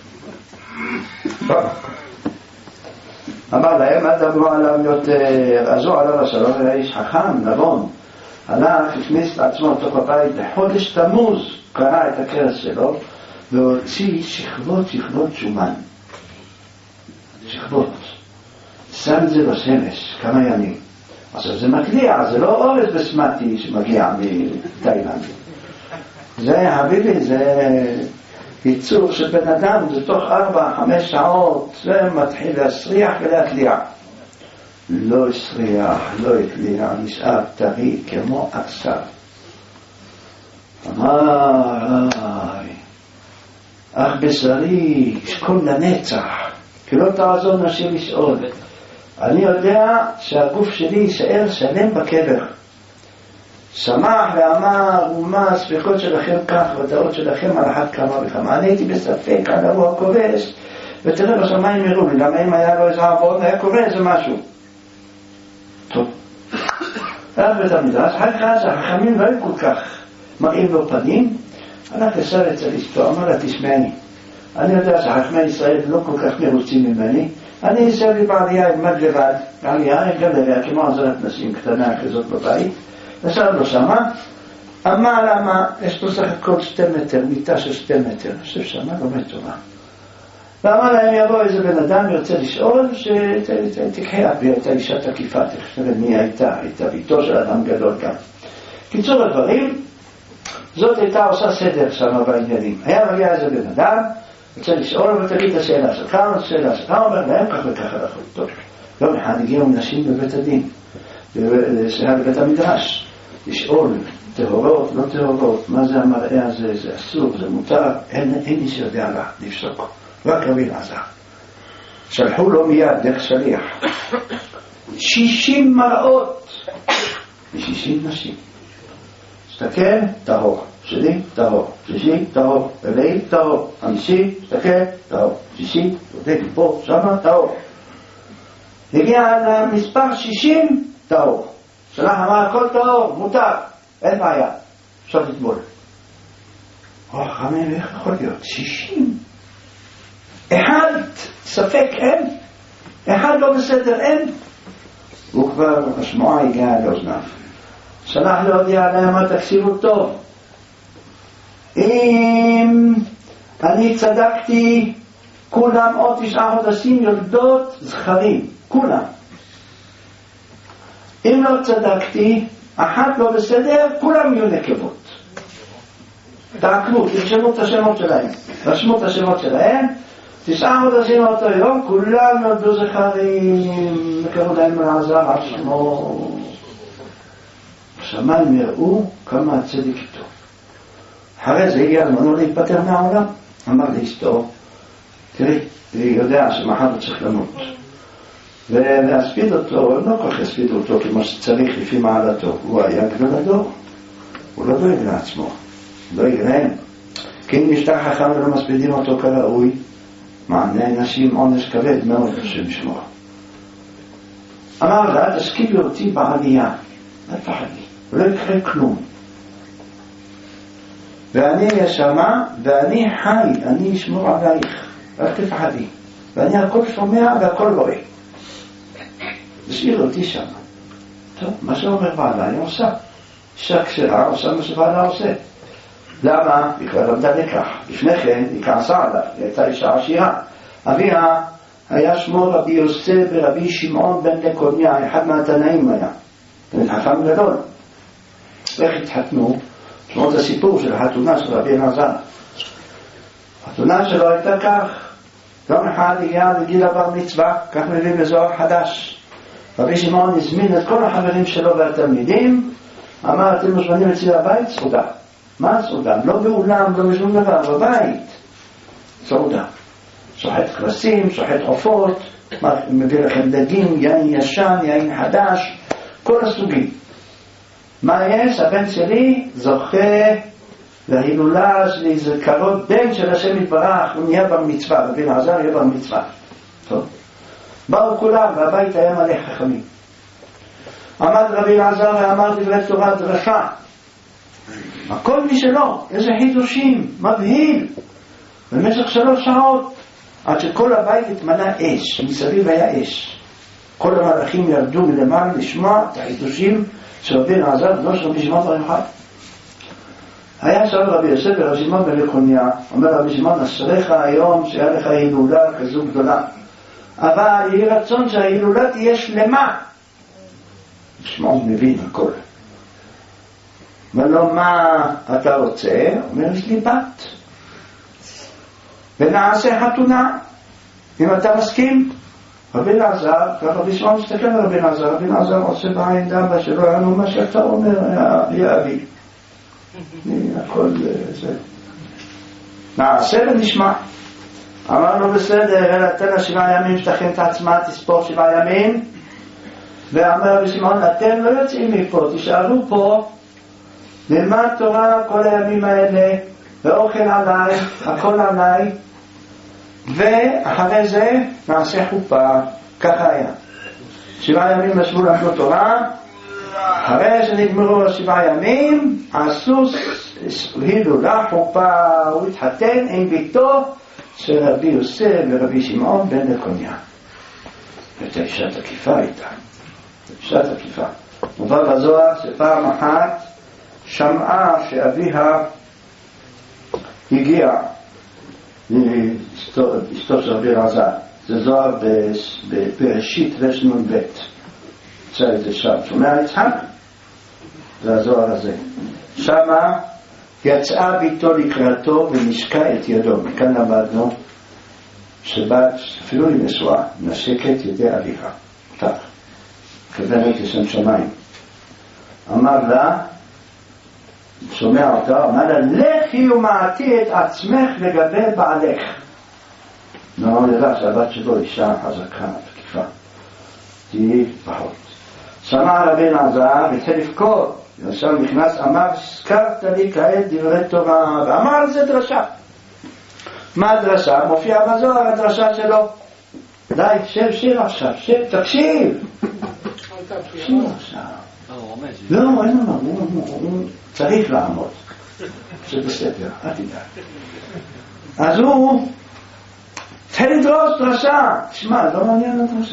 אמר להם, אל דברו עליו יותר, עזו עליו השלום, אלא איש חכם, נבון. הלך, הכניס לעצמו לתוך הבית, בחודש תמוז, קרע את הכרס שלו, והוציא שכבות שכבות שומן. שכבות. שם את זה בשמש כמה ימים. עכשיו זה מקליע, זה לא אורז בסמטי שמגיע מתאילנד. זה חביבי, זה ייצור של בן אדם, זה תוך ארבע, חמש שעות, זה מתחיל להסריח ולהקליע. לא הסריח, לא הקליע, נשאר טרי כמו עכשר. אמר, אך בשרי ישכון לנצח, כי לא תעזור נשים לשאול. אני יודע שהגוף שלי יישאר שלם בקבר. שמח ואמר, ומה הספקות שלכם כך ודאות שלכם על אחת כמה וכמה. אני הייתי בספק על הרוח הכובש, ותראה בשמיים יראו לי, למה אם היה לו איזה עבוד, היה קורה איזה משהו. טוב. אז בית המדרש, אחר כך החכמים לא היו כל כך מראים לו פנים, הלך לשר אצל אשתו, אמר לה, תשמעני, אני יודע שחכמי ישראל לא כל כך מרוצים ממני, אני אשאר לי בעלייה, אלמד לבד, בעלייה, גלריה, כמו עזרת נשים קטנה כזאת בבית, נשאר לו שמה, אמר למה, יש לו סך הכל שתי מטר, מיטה של שתי מטר, יושב שמה, לומד תורה. ואמר להם, יבוא איזה בן אדם, ירצה לשאול, שתקחי את האישה תקיפה, תכתבת מי הייתה, הייתה ביתו של אדם גדול גם. קיצור הדברים, זאת הייתה עושה סדר שם בעניינים. היה מגיע איזה בן אדם, רוצה לשאול, ותגיד את השאלה שלך, את השאלה שלך, אומר להם כך וכך הלכות. טוב, יום אחד הגיעו נשים בבית הדין, שהיה בבית המדרש, לשאול, טהורות, לא טהורות, מה זה המראה הזה, זה אסור, זה מותר, אין, אין מי שיודע לה, לפסוק, רק רבי אלעזר. שלחו לו מיד דרך שליח, שישים מראות, ושישים נשים. תסתכל, טהור, שני, טהור, שישי, טהור, רביעי, טהור, חמישי, תסתכל, טהור, שישי, תודה פה, שמה, טהור. הגיע למספר שישים, טהור. שלח אמר, הכל טהור, מותר, אין בעיה, אפשר לטבול. או, חמי, איך יכול להיות? שישים. אחד, ספק אין, אחד לא בסדר אין. הוא כבר, השמועה הגיעה לאוזניו. שלח להודיע להם, מה תקשיבו טוב. אם אני צדקתי, כולם עוד תשעה חודשים יולדות זכרים, כולם. אם לא צדקתי, אחת לא בסדר, כולם יהיו נקבות. תעקבו, תרשמו את השמות שלהם. רשמו את השמות שלהם. תשעה חודשים אותו יום, כולם יולדו זכרים, נקראו להם אלעזר על שמו. השמיים יראו כמה הצדק איתו. אחרי זה הגיע הזמן להתפטר מהעולם. אמר לאשתו, תראי, היא יודע שמחר הוא צריך למות. ולהספיד אותו, לא כל כך הספיד אותו כמו שצריך לפי מעלתו. הוא היה גדול הדור. הוא לא דואג לעצמו. דואג להם. כי אם משטר חכם ולא מספידים אותו כראוי, מענה נשים עונש כבד מאוד בשם לשמוע. אמר לה, תשכיבי אותי בעלייה. אל תפחדי. לא יקרה כלום. ואני ישמה, ואני חי, אני אשמור עלייך. אל תפחדי. ואני הכל שומע והכל רואה. תשאיר אותי שם. טוב, מה שאומר בעלה, היא עושה. אישה כשרה, עושה מה שבעלה עושה. למה? היא כבר למדה לקח. לפני כן, היא כעסה עליו. היא הייתה אישה עשירה. אביה היה שמו רבי יוסף ורבי שמעון בן לקוניה, אחד מהתנאים היה. בן חכם גדול. איך התחתנו? שמות הסיפור של החתונה של רבי אלעזר. החתונה שלו הייתה כך. יום אחד הגיע לגיל עבר מצווה, כך מביא בזוהר חדש. רבי שמעון הזמין את כל החברים שלו והתלמידים, אמר, אתם מוזמנים אצלי הבית? סעודה. מה סעודה? לא באולם, לא בשום דבר, בבית. סעודה. שוחט כבשים, שוחט עופות, מביא לכם דגים, יין ישן, יין חדש, כל הסוגים. מה יש? הבן שלי זוכה להילולה שלי, זה קרות בן של השם יתברך, הוא נהיה במצווה, רבי אלעזר יהיה במצווה. טוב. באו כולם, והבית היה מלא חכמים. עמד רבי אלעזר ואמר דברי תורה דרשה. הכל משלו, איזה חידושים, מבהיל. במשך שלוש שעות, עד שכל הבית התמלא אש, מסביב היה אש. כל המלאכים ירדו מלמעלה לשמוע את החידושים של רבי אלעזר, לא של רבי שמעון בר יוחאי. היה שם רבי יוסף ורבי שמעון בן לקוניה, אומר רבי שמעון, אשריך היום שהיה לך הילולה כזו גדולה. אבל יהי רצון שההילולה תהיה שלמה. שמעון מבין הכל. ולא מה אתה רוצה? אומר, יש לי בת. ונעשה חתונה. אם אתה מסכים, רבי אלעזר, רבי שמעון מסתכל על רבי אלעזר, רבי אלעזר עושה בעין דאבא שלא היה לנו מה שאתה אומר, יא אבי. הכל זה. נעשה ונשמע. אמרנו בסדר, אלא תן לה שבעה ימים שתכין את עצמה, תספור שבעה ימים. ואמר רבי שמעון, אתם לא יוצאים מפה, תישארו פה, נלמד תורה כל הימים האלה, ואוכל עליי, הכל עליי, ואחרי זה נעשה חופה. ככה היה. שבעה ימים ישבו למדו תורה, אחרי שנגמרו השבעה ימים, עשו הילולה, חופה, הוא התחתן עם ביתו של רבי יוסף ורבי שמעון בן דקוניה. הייתה אישה תקיפה איתה. אישה תקיפה. מובא בזוהר שפעם אחת שמעה שאביה הגיע לאשתו של רבי אלעזר. זה זוהר בראשית רשנון ב' צא את זה שם. שומע יצחק? זה הזוהר הזה. שמה יצאה ביתו לקראתו ונשקה את ידו. מכאן למדנו שבת אפילו היא נשואה נשקת ידי אביה. כך. כוונת לשם שמיים. אמר לה, שומע אותה, אמר לה, לכי ומעטי את עצמך לגבי בעלך. נאמר לה שהבת שלו אישה חזקה, תקיפה. תהי פחות. שמע רבי אלעזר והתחיל לבכות. עכשיו נכנס, אמר, הזכרת לי כעת דברי תורה, ואמר זה דרשה. מה הדרשה? מופיע בזוהר הדרשה שלו. די, שב שיר עכשיו, שב, תקשיב. תקשיב עכשיו. לא, אין לו, הוא צריך לעמוד. זה בסדר, אל תדאג. אז הוא התחיל לדרוש דרשה. תשמע, לא מעניין הדרשה?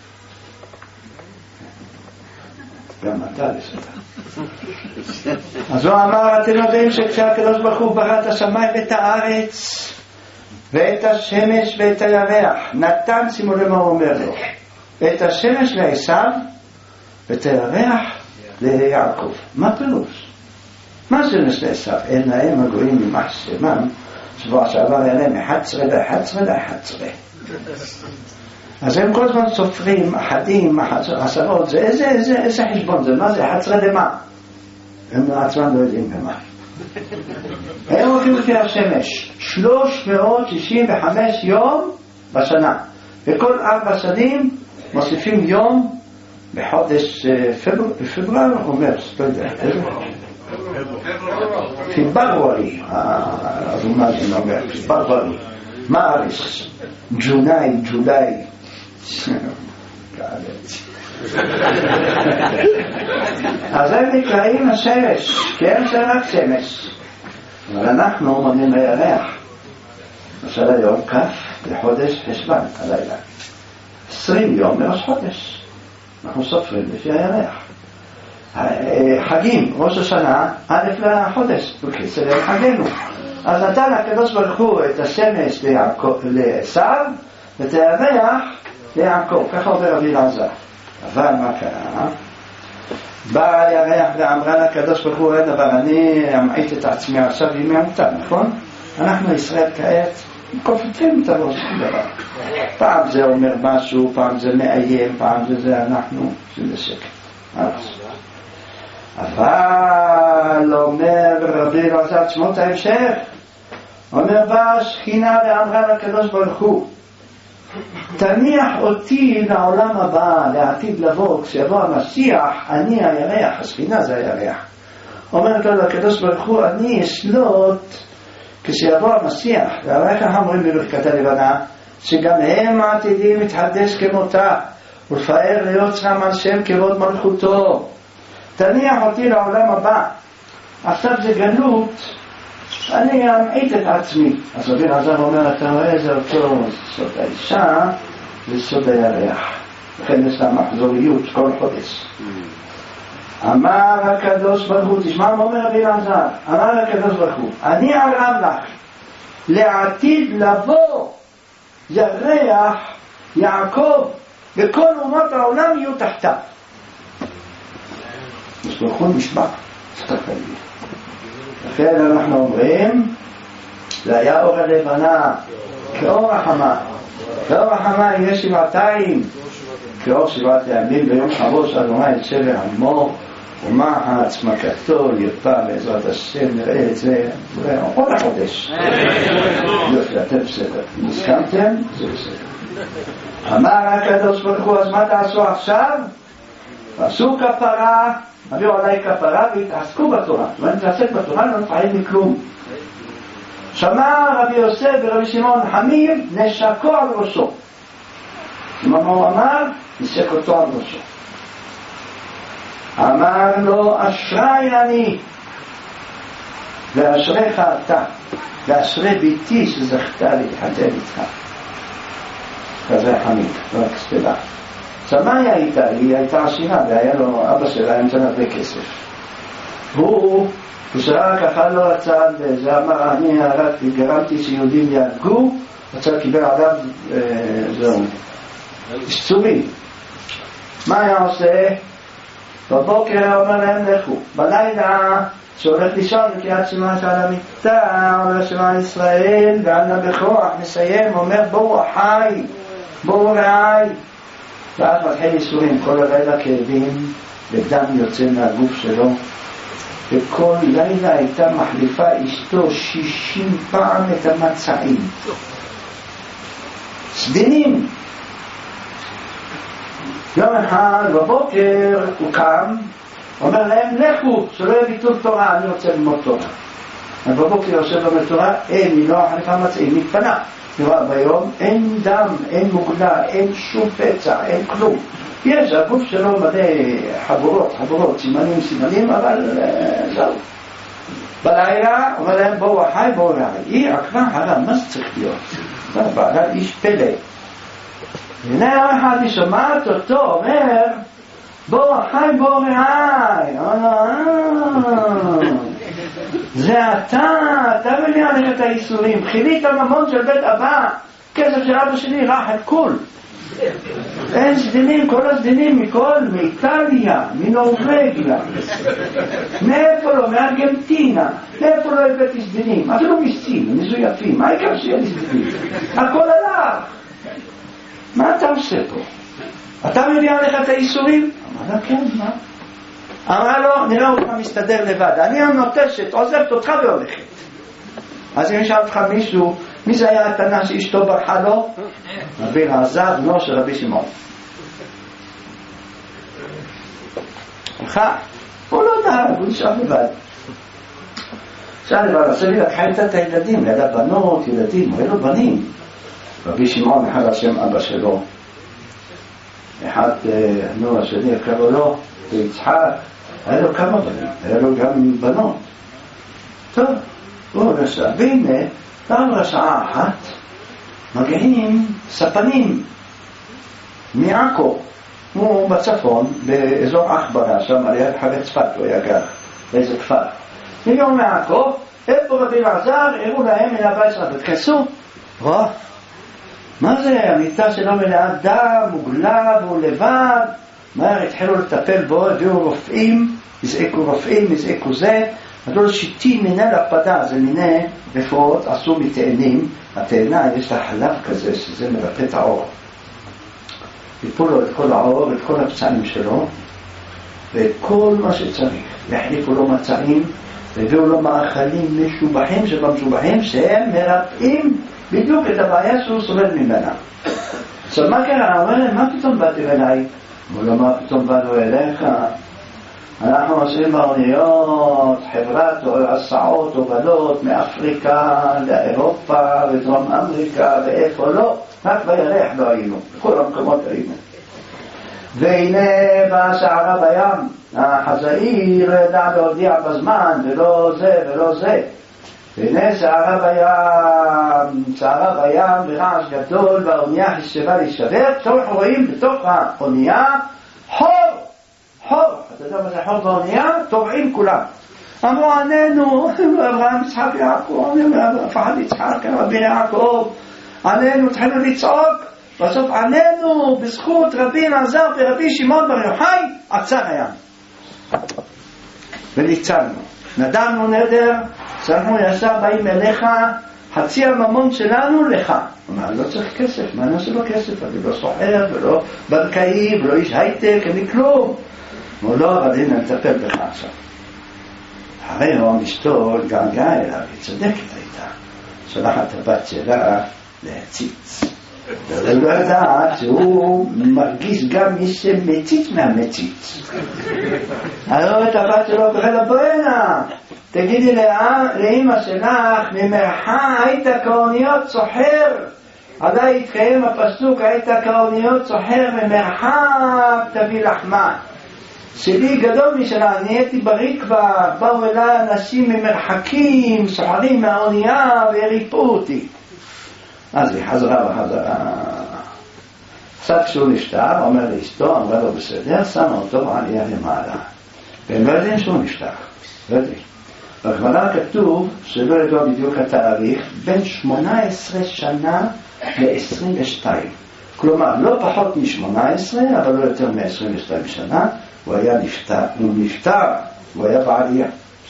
גם אתה בסדר. אז הוא אמר, אתם יודעים שכשהקדוש ברוך הוא ברא את השמיים ואת הארץ ואת השמש ואת הירח, נתן, שימו לב מה הוא אומר לו, את השמש לעשיו ואת הירח ליעקב. מה פירוש? מה שמש לעשיו? אין להם הגויים ממחשבם, שבוע שעבר היה להם אחת עשרה ל-אחת עשרה ל-אחת עשרה. אז הם כל הזמן סופרים, אחדים, עשרות, זה איזה, איזה, איזה חשבון זה? מה זה? אחת עשרה למה? הם עצמם לא יודעים במה. הם הולכים לפי השמש, שלוש מאות שישים וחמש יום בשנה. וכל ארבע שנים מוסיפים יום בחודש פברואר או מרס, לא יודע. פברוארי, אז הוא מה זה אומר, פברוארי. מאריס, ג'ונאי, ג'ולי. אז הם נקראים השמש, כן, זה רק שמש. אבל אנחנו מונים לירח. למשל היום כף לחודש חשבן, הלילה. עשרים יום לראש חודש. אנחנו סופרים לפי הירח. חגים, ראש השנה, א' לחודש, בקיצר הם חגנו. אז נתן הקדוש ברוך הוא את השמש לעשיו ואת הירח ליעקב. ככה אומר רבי אלעזר. אבל מה קרה? בא הירח ואמרה לקדוש ברוך הוא, אבל אני אמעיט את עצמי עכשיו עם מעוטה, נכון? אנחנו ישראל כעת קופצים את הראש דבר. פעם זה אומר משהו, פעם זה מאיים, פעם זה זה אנחנו, שזה שקט. אבל אומר רבי אלעזר שמות ההמשך, אומר באה השכינה ואמרה לקדוש ברוך הוא, תניח אותי לעולם הבא, לעתיד לבוא, כשיבוא המשיח, אני הירח, השכינה זה הירח. אומרת לו לקדוש ברוך הוא, אני אשלוט כשיבוא המשיח. והרי כך אומרים בברכת הלבנה, שגם הם עתידים מתחדש כמותה, ולפאר ליוצרם על שם כבוד מלכותו. תניח אותי לעולם הבא. עכשיו זה גלות, אני אמעיט את עצמי. אז רבי אלעזר אומר, אתה רואה, זה אותו סוד האישה וסוד הירח. לכן יש לה מחזוריות כל חודש. אמר הקדוש ברוך הוא, תשמע מה אומר רבי אלעזר, אמר הקדוש ברוך הוא, אני ארם לך לעתיד לבוא ירח יעקב וכל אומות העולם יהיו תחתיו. יש בכל משפט לכן אנחנו אומרים זה היה אור הלבנה כאור החמה. כאור החמה יהיה שבעתיים כאור שבעת הימים ביום חבוש אדוני את שבר עמו ומחץ מכתו ירפא בעזרת השם. נראה את זה עוד החודש. יופי, אתם בסדר, הסכמתם? זה בסדר. אמר הקדוש ברוך הוא אז מה תעשו עכשיו? עשו כפרה, הביאו עליי כפרה והתעסקו בתורה. ואני מתעסק בתורה לא נפעל מכלום. שמע רבי יוסף ורבי שמעון חמיב נשקו על ראשו. מה הוא אמר? נשק אותו על ראשו. אמר לו אשרי אני ואשריך אתה ואשרי ביתי שזכתה להתחתן איתך. כזה חמיד, רק סתילה. עכשיו מה היא הייתה? היא הייתה עשירה והיה לו אבא שלה היה נתן הרבה כסף. הוא כשרק אכל לו הצד וזה אמר אני הרגתי גרמתי שיהודים יהרגו הצד קיבל עליו אה, זהו שצורי. מה היה עושה? בבוקר אומר להם לכו, בלילה שהולך לישון בקריאת שמע על המיטה אומר שמע ישראל וענה בכוח מסיים אומר בואו אחי בואו רעי. ואז מתחיל ייסורים כל הלילה כאבים ודם יוצא מהגוף שלו וכל לילה הייתה מחליפה אשתו שישים פעם את המצעים סדינים. יום אחד בבוקר הוא קם אומר להם לכו שלא יהיה ביטול תורה אני רוצה ללמוד תורה. בבוקר יושב ללמוד תורה אין היא לא החליפה מצעים מתפנה נראה ביום אין דם אין מוגלה אין שום פצע אין כלום. יש הגוף שלו מלא חבורות חבורות סימנים סימנים אבל זהו. בלילה אומר להם בואו אחי בואו רעי. היא עקבה אחריו מה זה צריך להיות? בעלה איש פלא. הנה יום אחד היא שומעת אותו אומר בואו אחי בואו רעי. זה אתה אתה מביא עליך את האיסורים חילית הממון של בית אבא כסף של אבא שלי רח את כל אין סדינים כל הסדינים מכל מאיטליה מנורווגיה מאיפה לא מארגנטינה מאיפה לא הבאתי סדינים אפילו מסין מזויפים מה העיקר שיהיה לי סדינים הכל עליו. מה אתה עושה פה? אתה מביא עליך את האיסורים? אמר לה כן מה? אמר לו נראה אותך מסתדר לבד אני הנוטשת עוזבת אותך והולכת. אז אם ישאל אותך מישהו מי זה היה התנא שאשתו ברחה לו? רבי אלעזר בנו של רבי שמעון. הלכה הוא לא דאג הוא נשאר לבד. עכשיו לבד עשה לי לקחה את הילדים ליד הבנות ילדים הוא היה לו בנים. רבי שמעון אחד על שם אבא שלו אחד נו השני קראו לו ויצחק היה לו כמה בנים היה לו גם בנות. טוב הוא נסע והנה פעם לשעה אחת מגיעים ספנים מעכו הוא בצפון באזור אחברה שם על יד חגת צפת הוא היה גר באיזה כפר מיום מעכו איפה רבי אלעזר הראו להם מן הבית שלנו ותכנסו רואה מה זה המיטה שלו מלאה דם מוגלה והוא לבד מהר התחילו לטפל בו הביאו רופאים הזעקו רופאים הזעקו זה נתנו לו שיטים מיני לפדה זה מיני רפואות עשו מתאנים התאנה יש לה חלב כזה שזה מרפא את העור טיפו לו את כל העור את כל הפצעים שלו ואת כל מה שצריך והחליפו לו מצעים והביאו לו מאכלים משובחים שבמשובחים שהם מרפאים בדיוק את הבעיה שהוא סובל ממנה. עכשיו מה קרה? הוא אומר מה פתאום באתם אליי? הוא לא מה פתאום באנו אליך אנחנו עושים באוניות חברת הסעות הובלות מאפריקה לאירופה ודרום אמריקה ואיפה לא רק בירח לא היינו בכל המקומות היינו והנה באה שערה בים החזאי לא ידע להודיע בזמן ולא זה ולא זה והנה שערה בים שערה בים ברעש גדול והאונייה חשבה להישבר פתאום אנחנו רואים בתוך האונייה חור חור, אתה יודע מה זה חור באונייה? טובעים כולם אמרו עננו אברהם יצחק יעקב פחד יצחק רבי יעקב עננו התחילו לצעוק בסוף עלינו, בזכות רבי אלעזר ורבי שמעון בר יוחאי, עצר הים. וניצלנו. נדרנו נדר, שאנחנו ישר באים אליך, חצי הממון שלנו לך. אמר, לא צריך כסף, מה נעשה לו כסף? אני לא סוחר ולא בנקאי ולא איש הייטק, אני כלום. אמרו, לא, אבל הנה נטפל בך עכשיו. הרי הוא אשתו גלגה אליו, היא צודקת הייתה. שולחת הבת שלה להציץ. והוא לא יודעת שהוא מרגיש גם מי שמציץ מהמציץ. הלוא את הבת שלו קורא לה, בואנה, תגידי לאמא שלך, ממרחה היית כאוניות סוחר. עדיין התקיים הפסוק, היית כאוניות סוחר, ממרחה תביא לחמה. שלי גדול משלה, נהייתי בריא כבר, באו אליי אנשים ממרחקים, סוחרים מהאונייה והריפו אותי. אז היא חזרה וחזרה. קצת כשהוא נפטר, אומר לאשתו, אמרה לו בסדר, שמה אותו בעלייה למעלה. והם לא יודעים שהוא נפטר, לא יודעים. בגמרא כתוב, שלא ידוע בדיוק התאריך, בין שמונה עשרה שנה ל-עשרים ושתיים. כלומר, לא פחות מ-שמונה עשרה, אבל לא יותר מ-עשרים ושתיים שנה, הוא היה נפטר, הוא נפטר, הוא היה בעלייה.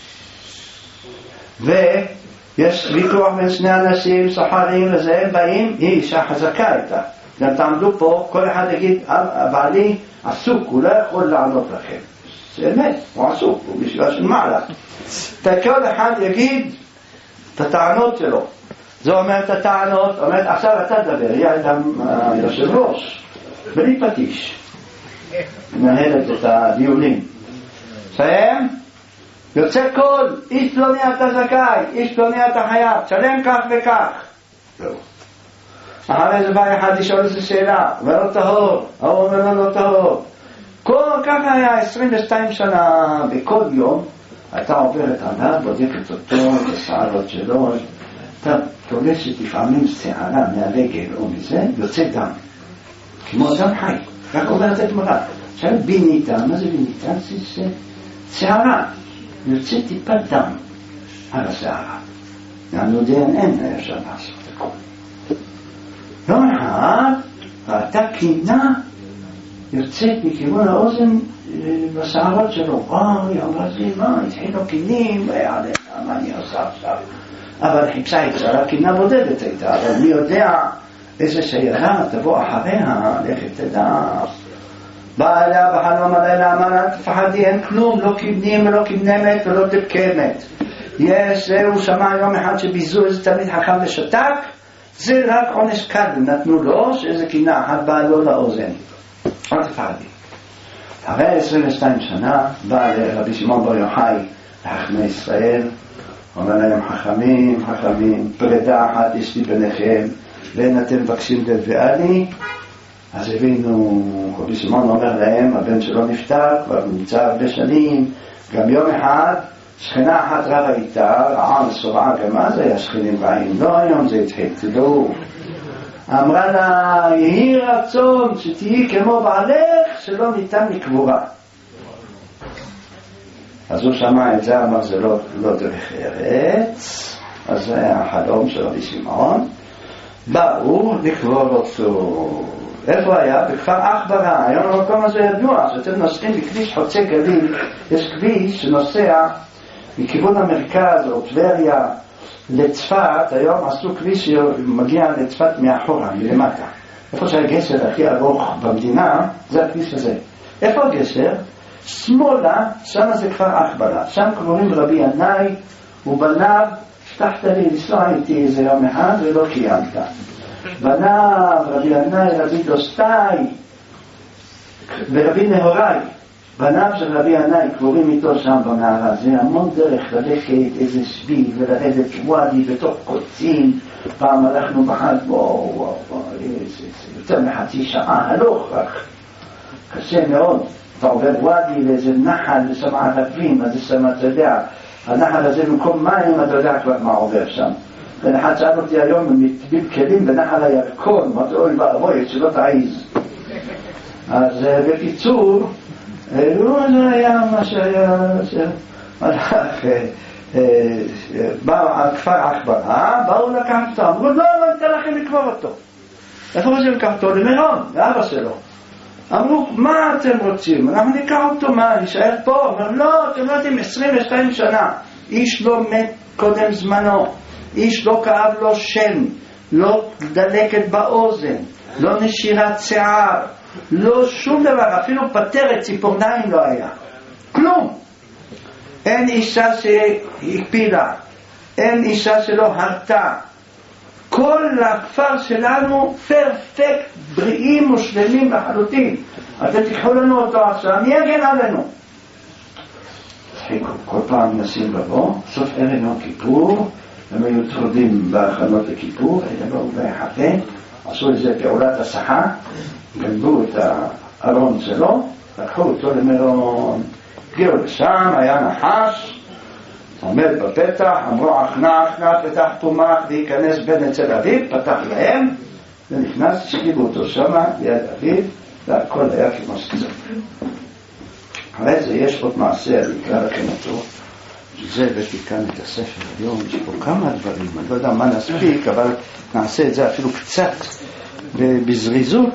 ויש ויכוח בין שני אנשים, סוחרים וזה, הם באים, היא אישה חזקה הייתה. גם תעמדו פה, כל אחד יגיד, הבעלי עסוק, הוא לא יכול לענות לכם. זה אמת, הוא עסוק, הוא בשבילה של מעלה. כל אחד יגיד את הטענות שלו. זה אומר את הטענות, אומרת, עכשיו אתה דבר, יהיה גם יושב ראש, בלי פטיש. מנהלת את הדיונים. סיים? יוצא קול, איש פלוני אתה זכאי, איש פלוני אתה חייב, תשלם כך וכך. זהו. אחרי זה בא אחד לשאול איזו שאלה, אומר לו טהור, הוא אומר לו לא טהור. כל כך היה עשרים ושתיים שנה, בכל יום, הייתה עוברת עליו, בודקת אותו, את השערות שלו, אתה תולשת לפעמים שערה מהרגל או מזה, יוצא דם. כמו דם חי. רק אומרת את מראה. עכשיו ביניתה, מה זה ביניתה? זה שערה. יוצא טיפה דם על השערה. יענו די אין אין אפשר לעשות הכל. יום אחד ראתה קינה יוצאת מכיוון האוזן בשערות שלו. אוי, אמרה זה מה? התחילו קינים, מה אני עושה עכשיו? אבל חיפשה את שרה, קינה בודדת הייתה, אבל מי יודע איזה שיירה תבוא אחריה, לכת תדע. באה אליה בחלום הלילה, אמרה, תפחדי, אין כלום, לא כבנים ולא כבנמת ולא תבקמת. יש, הוא שמע יום אחד שביזו איזה תלמיד חכם ושתק, זה רק עונש קל, נתנו לו שאיזה קינה אחת באה לו לאוזן. אל תפחדי. אחרי עשרים ושתיים שנה, בא לרבי שמעון בר יוחאי, לחכמי ישראל, אומר להם חכמים, חכמים, פרידה אחת יש לי ביניכם, ואין אתם מבקשים דבעה לי. אז הבינו, רבי שמעון אומר להם, הבן שלו נפטר, כבר נמצא הרבה שנים, גם יום אחד, שכנה אחת רבה איתה, רעה מסורעה, גם אז היה שכנים רעים, לא היום זה התחיל, תדעו. אמרה לה, יהי רצון שתהי כמו בעלך, שלא ניתן לקבורה. אז הוא שמע את זה, אמר זה לא, לא דרך ארץ, אז זה היה החלום של רבי שמעון. באו לקבור אותו. איפה היה? בכפר אחברה. היום המקום הזה ידוע, שאתם נוסעים בכביש חוצה גליל, יש כביש שנוסע מכיוון המרכז או טבריה לצפת. היום עשו כביש שמגיע לצפת מאחורה, מלמטה. איפה שהגשר הכי ארוך במדינה, זה הכביש הזה. איפה הגשר? שמאלה, שם זה כפר אחברה. שם קבורים רבי ינאי ובניו. הבטחת לי לנסוע איתי איזה יום אחד ולא קיימת. בניו רבי ינאי, רבי דוסטאי ורבי נהוראי, בניו של רבי ינאי קבורים איתו שם במערה. זה המון דרך ללכת איזה שביל ולרדת וואדי בתוך קוצים. פעם הלכנו בחד, וואו וואו וואו, יותר מחצי שעה הלוך, רק קשה מאוד. אתה עובר וואדי לאיזה נחל ושם ערבים, אז שם אתה יודע, הנחל הזה במקום מים, אתה יודע כבר מה עובר שם. ואחד שאל אותי היום, הם מטביל כלים בנחל הירקון, אמרתי, אוי ואבוי, שלא תעיז. אז בקיצור, זה היה מה שהיה, הלך, באו על כפר אחברה, באו לקחת אותו, אמרו, לא, לא ניתן לכם לקבור אותו. איפה רוצים לקחת אותו? למירון, לאבא שלו. אמרו, מה אתם רוצים? אנחנו ניקח אותו, מה, נשאר פה? אמרו, לא, אתם לא יודעים, עשרים ושתיים שנה. איש לא מת קודם זמנו, איש לא כאב לו שן, לא דלקת באוזן, לא נשירת שיער, לא שום דבר, אפילו פטרת ציפורניים לא היה, כלום. אין אישה שהקפידה, אין אישה שלא הרתה. כל הכפר שלנו פרפקט, בריאים ושלמים לחלוטין. אתם תיקחו לנו אותו עכשיו, מי יגן עלינו? כל פעם נשים לבוא, סוף ערב יום כיפור, הם היו טרודים בהכנות לכיפור, הם באו בהחפה, עשו איזה פעולת הסחה, גנבו את הארון שלו, לקחו אותו למירון, הגיעו לשם, היה נחש, עומד בפתח, אמרו אחנה אחנה, פתח פומח להיכנס בין אצל אביב, פתח להם, ונכנס, שקיבו אותו שם, ליד אביב, והכל היה כמו שצריך. אחרי זה יש עוד מעשה, אני אקרא לכם אותו, שזה הבאתי כאן את הספר היום, יש פה כמה דברים, אני לא יודע מה נספיק, אבל נעשה את זה אפילו קצת בזריזות.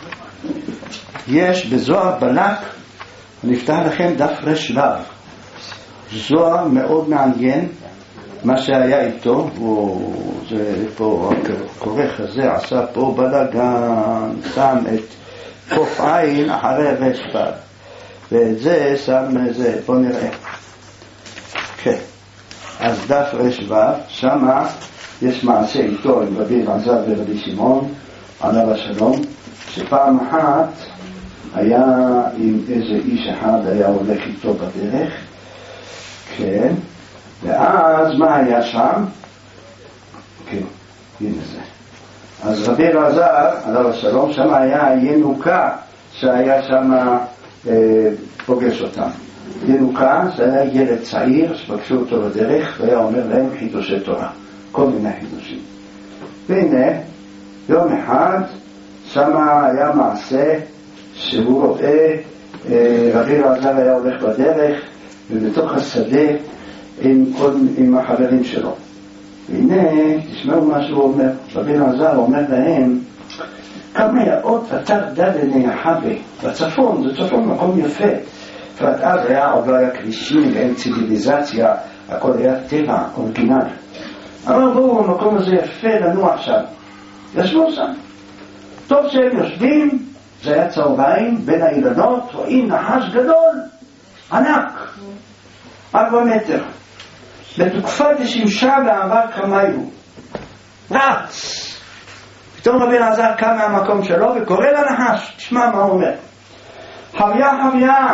יש בזוהר בלק, אני אפתח לכם דף רשבב, זוהר מאוד מעניין, מה שהיה איתו, זה פה הכורך הזה עשה פה בלגן, שם את קוף עין אחרי רשבב, ואת זה שם זה, בוא נראה. כן, אז דף רשבב, שמה יש מעשה איתו עם רבי אלעזר ורבי שמעון עליו השלום, שפעם אחת היה עם איזה איש אחד, היה הולך איתו בדרך, כן, ואז מה היה שם? כן, הנה זה. אז רבי אלעזר עליו השלום, שם היה ינוקה שהיה שם אה, פוגש אותם. ינוקה זה היה ילד צעיר שפגשו אותו בדרך והיה אומר להם חידושי תורה, כל מיני חידושים. והנה יום אחד שם היה מעשה שהוא רואה אה, רבי אלעזר היה הולך בדרך ובתוך השדה עם, כל, עם החברים שלו. והנה תשמעו מה שהוא אומר. רבי אלעזר אומר להם, כמה יאות אתר דדני החווה בצפון, זה צפון מקום יפה, ואת אז היה, עוד לא היה כבישים ואין ציביליזציה, הכל היה טבע, אורגינל. אמר בואו במקום הזה יפה לנוח שם. ישבו שם, טוב שהם יושבים, זה היה צהריים, בין האילנות רואים נחש גדול, ענק, ארבע מטר, בתוקפת השמשה ועבר כמייהו, רץ. פתאום רבי אלעזר קם מהמקום שלו וקורא לנחש, תשמע מה הוא אומר. חוויה חוויה,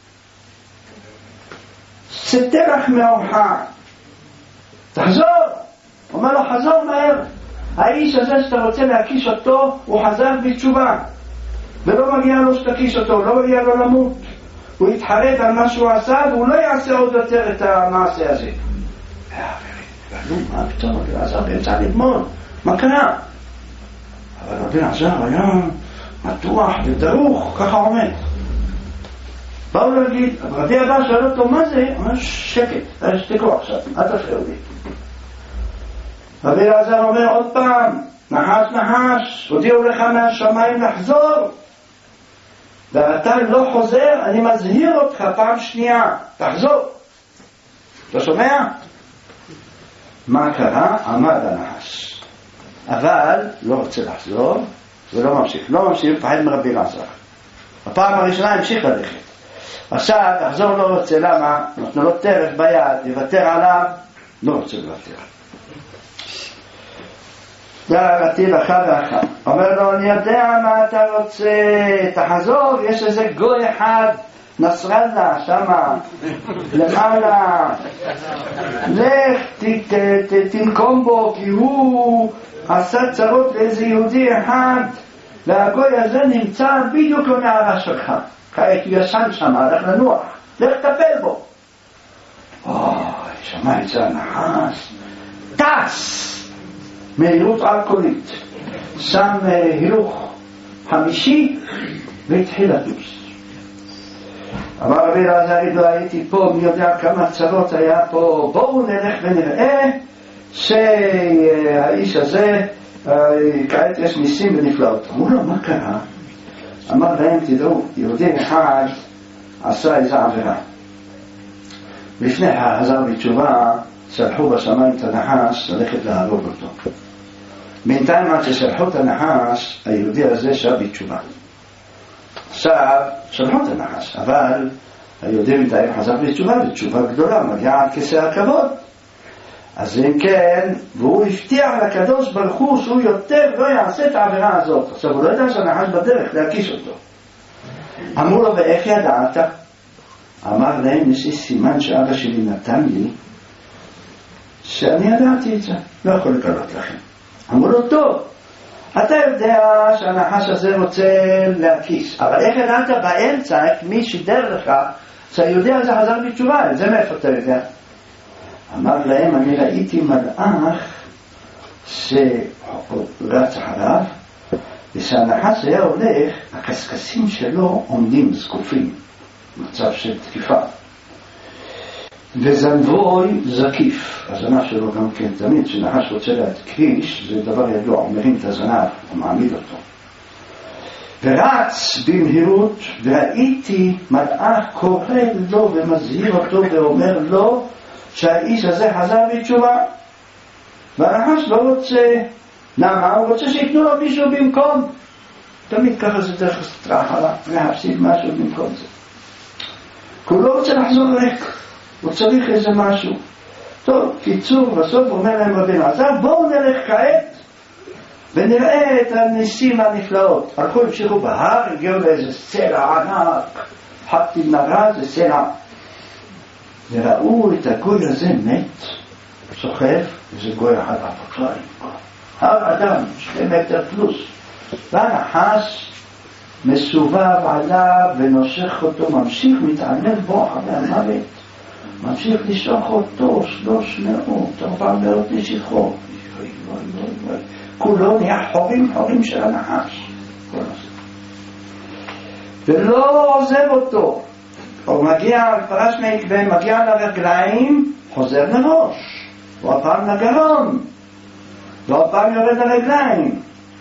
סתרח מאורך, תחזור. הוא אומר לו חזור מהר, האיש הזה שאתה רוצה להקיש אותו הוא חזר בתשובה ולא מגיע לו שתקיש אותו, לא מגיע לו למות, הוא יתחרט על מה שהוא עשה והוא לא יעשה עוד יותר את המעשה הזה. ואלו מה פתאום רבי אלעזר באמצע לגמול, מה קרה? אבל רבי אלעזר היה מתוח ודרוך, ככה עומד. באו להגיד, רבי הבא שואל אותו מה זה? הוא אומר שקט, תשתקו עכשיו, אל תפריעו לי. רבי אלעזר אומר עוד פעם, נחש נחש, הודיעו לך מהשמיים לחזור ואתה לא חוזר, אני מזהיר אותך פעם שנייה, תחזור. אתה שומע? מה קרה? עמד הנחש אבל לא רוצה לחזור ולא ממשיך, לא ממשיך, פחד מרבי אלעזר. הפעם הראשונה המשיך ללכת, עכשיו לחזור לא רוצה, למה? נתנו לו טרף ביד, יוותר עליו, לא רוצה לוותר. והראתי לך ואחר, אומר לו אני יודע מה אתה רוצה, תחזור, יש איזה גוי אחד נסראללה שמה למעלה, לך תנקום בו כי הוא עשה צרות לאיזה יהודי אחד והגוי הזה נמצא בדיוק למערה שלך, כעת הוא ישן שם, הלך לנוח, לך תטפל בו. אוי, שמע את זה הנחש, טס מהירות אלכוהולית, שם הילוך חמישי והתחיל לטוס. אמר רבי אלעזר, לא הייתי פה, מי יודע כמה צרות היה פה, בואו נלך ונראה שהאיש הזה כעת יש ניסים ונפלאות. אמרו לו, מה קרה? אמר להם, תדעו, יהודי אחד עשה איזו עבירה. לפני חזר בתשובה, שלחו בשמיים את הנחש ללכת להרוג אותו. בינתיים עד ששלחו את הנחש, היהודי הזה שב בתשובה. עכשיו, שלחו את הנחש, אבל היהודי בינתיים חזר בתשובה, בתשובה גדולה, מגיעה עד כיסא הכבוד. אז אם כן, והוא הבטיח לקדוש ברוך הוא שהוא יותר לא יעשה את העבירה הזאת. עכשיו הוא לא ידע שהנחש בדרך להקיש אותו. אמרו לו, ואיך ידעת? אמר להם, יש לי סימן שאבא שלי נתן לי שאני ידעתי את זה, לא יכול לגלות לכם. אמרו לו, טוב, אתה יודע שהנחש הזה רוצה להקיש, אבל איך ידעת באמצע, מי שידר לך שהיהודי הזה חזר בתשובה? זה מאיפה אתה יודע? אמר להם, אני ראיתי מלאך שרץ אחריו, ושהנחש היה הולך, הקסקסים שלו עומדים זקופים, מצב של תקיפה, וזנבוי זקיף. הזנב שלו גם כן, תמיד שנחש רוצה להתקיש, זה דבר ידוע, הוא מרים את הזנב, הוא מעמיד אותו, ורץ במהירות, וראיתי מלאך קורא לו ומזהיר אותו ואומר לו שהאיש הזה חזר בתשובה, והנחש לא רוצה. למה? הוא רוצה שיתנו לו מישהו במקום. תמיד ככה זה דרך סטרחלה, להפסיד משהו במקום זה. כי הוא לא רוצה לחזור ריק, הוא צריך איזה משהו. טוב, קיצור, בסוף אומר להם רבינו, אז בואו נלך כעת ונראה את הניסים הנפלאות. הלכו המשיכו בהר, הגיעו לאיזה סלע ענק, חטי נרה, זה סלע, וראו את הגוי הזה מת, סוחב, וזה גוי אחד אפוטריים, הר אדם, שתי מטר פלוס, והנחש מסובב עליו ונושך אותו, ממשיך מתעלל בו אחרי המוות, ממשיך לשלוח אותו שלוש מאות, ארבע מאות נשיכות, כולו נהיה חורים חורים של הנחש, ולא עוזב אותו. הוא מגיע, פרש מעקבה, מגיע לרגליים, חוזר לראש, והפעם לגרון, והפעם יורד לרגליים.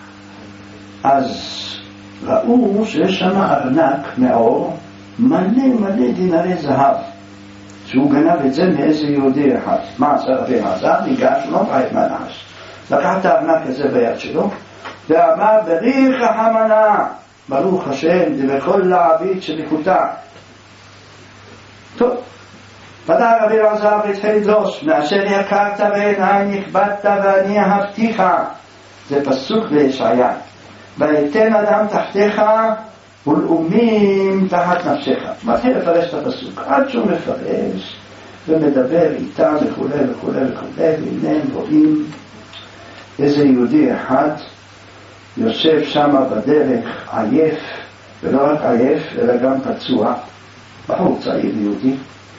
אז ראו שיש שם ארנק מאור, מלא מלא דינרי זהב, שהוא גנב את זה מאיזה יהודי אחד. מה עשה רבי אלעזר? ניגש לו בית מהנחש, לקח את הארנק הזה ביד שלו, ואמר, בריך רחמנה, ברוך השם, דבכל לעביד שליקותה. טוב, פתח רבי אלעזר והתחיל לדרוש, מאשר יקרת בעיניי נכבדת ואני אהבתיך. זה פסוק בישעיה, ויתן אדם תחתיך ולאומים תחת נפשך. מתחיל לפרש את הפסוק, עד שהוא מפרש ומדבר איתם וכו' וכו' וכו', והנה הם רואים איזה יהודי אחד יושב שם בדרך עייף, ולא רק עייף אלא גם פצוע, בחור צעיר יהודי,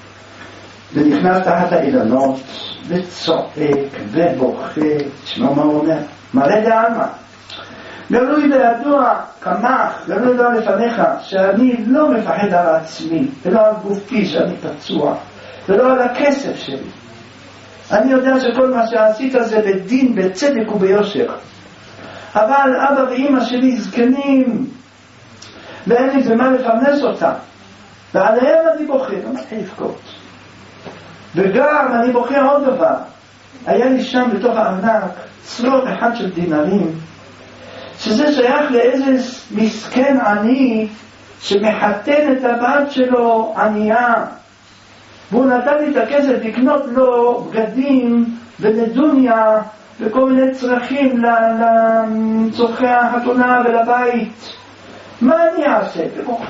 ונכנס תחת האילנות וצועק ובוכה. תשמע מה הוא אומר, מלא דעלמא, גלוי בידוע כמך, גלוי לא לפניך, שאני לא מפחד על עצמי ולא על גופי שאני פצוע ולא על הכסף שלי. אני יודע שכל מה שעשית זה בדין, בצדק וביושר, אבל אבא ואמא שלי זקנים ואין לי זה מה לפרנס אותם, ועליהם אני בוכה. לא מתחיל לבכות. וגם אני בוכה עוד דבר, היה לי שם בתוך הארנק צרור אחד של דינרים, שזה שייך לאיזה מסכן עני שמחתן את הבת שלו ענייה, והוא נתן לי את הכסף לקנות לו בגדים ונדוניה וכל מיני צרכים לצורכי החתונה ולבית. מה אני אעשה? ובוכה.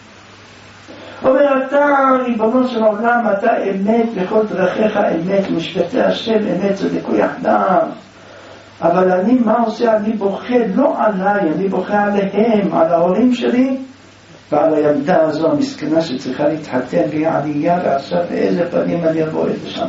אומר, אתה ריבונו של עולם, אתה אמת וכל דרכיך אמת, משפטי השם אמת, צדקו יחדיו. אבל אני, מה עושה? אני בוכה לא עליי, אני בוכה עליהם, על ההורים שלי ועל הילדה הזו המסכנה שצריכה להתחתן והיא עלייה, ועכשיו באיזה פנים אני אבוא את זה שם.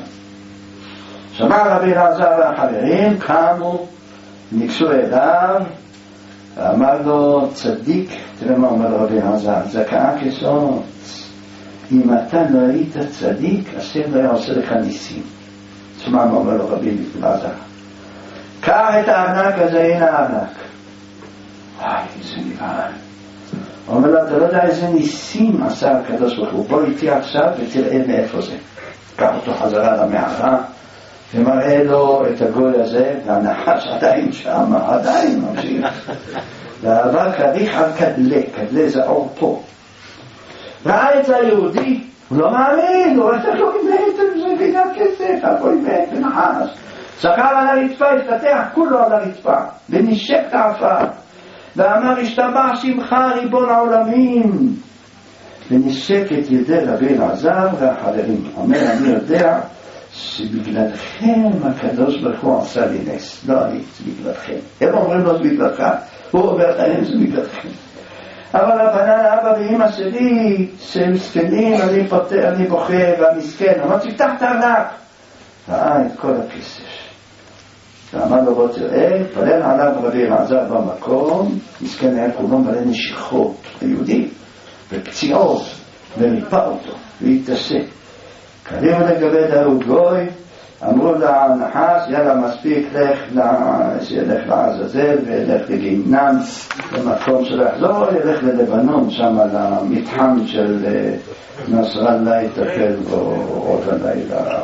שמע רבי אלעזר והחברים, קמו, ניגשו אליו, ואמר לו, צדיק, תראה מה אומר רבי אלעזר, זכאה כסות, אם אתה לא היית צדיק, השם לא היה עושה לך ניסים. שמע מה אומר לו רבי אלעזר, קח את הארנק הזה, הנה הארנק. וואי, איזה נבהל. הוא אומר לו, אתה לא יודע איזה ניסים עשה הקדוש ברוך הוא, בוא איתי עכשיו ותראה מאיפה זה. קח אותו חזרה למערה ומראה לו את הגוי הזה, והנחש עדיין שם, עדיין ממשיך. והאבק הריח על קדלה, קדלה זה אור פה. ראה את זה היהודי, הוא לא מאמין, הוא רצה לו אימת, זה בגלל כסף, הכל אימת ונחש. שכב על הרצפה, התפתח כולו על הרצפה, ונשק את העפר. ואמר, השתבח שמך ריבון העולמים. ונשק את ידי רבי אלעזר והחברים. אומר, אני יודע שבגללכם הקדוש ברוך הוא עשה לי נס. לא אני, זה בגללכם. הם אומרים לו, זה בגללך. הוא אומר להם, זה בגללכם. אבל הבנה לאבא ואמא שלי, שמסכנים, אני פותר, אני בוכה, והמסכן. אמר, תפתח את הארנק. ראה את כל הכסף. ואמר לו, בוא תראה, פלל עליו רבי אלעזר במקום, מסכן היה כולו מלא נשיכות, היהודי, ופציעות, וריפא אותו, והתעסק. קדימו לגבי דהו גוי, אמרו לנחש, יאללה מספיק, לך, ילך לעזאזל, וילך לגיהנום, במקום שלא יחזור, ילך ללבנון, שם על המתחם של נסראללה, יטפל בו עוד הלילה.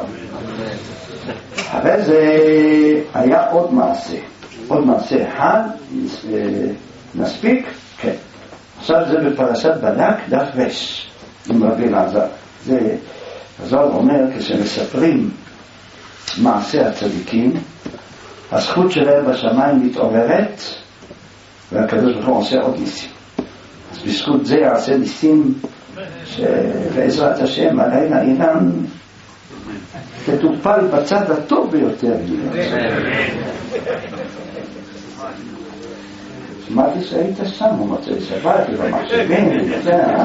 אבל זה היה עוד מעשה, עוד מעשה אחד, נספיק, כן. עכשיו זה בפרשת בלק, דף רש, עם רבי אלעזר. זה, הזוהר אומר, כשמספרים מעשה הצדיקים, הזכות שלהם בשמיים מתעוררת, והקדוש ברוך הוא עושה עוד ניסים. אז בזכות זה יעשה ניסים, שבעזרת השם, עלינו אילן, תטופל בצד הטוב ביותר. שמעתי שהיית שם, הוא מוצא שבאתי במחשבים, וזה, אה?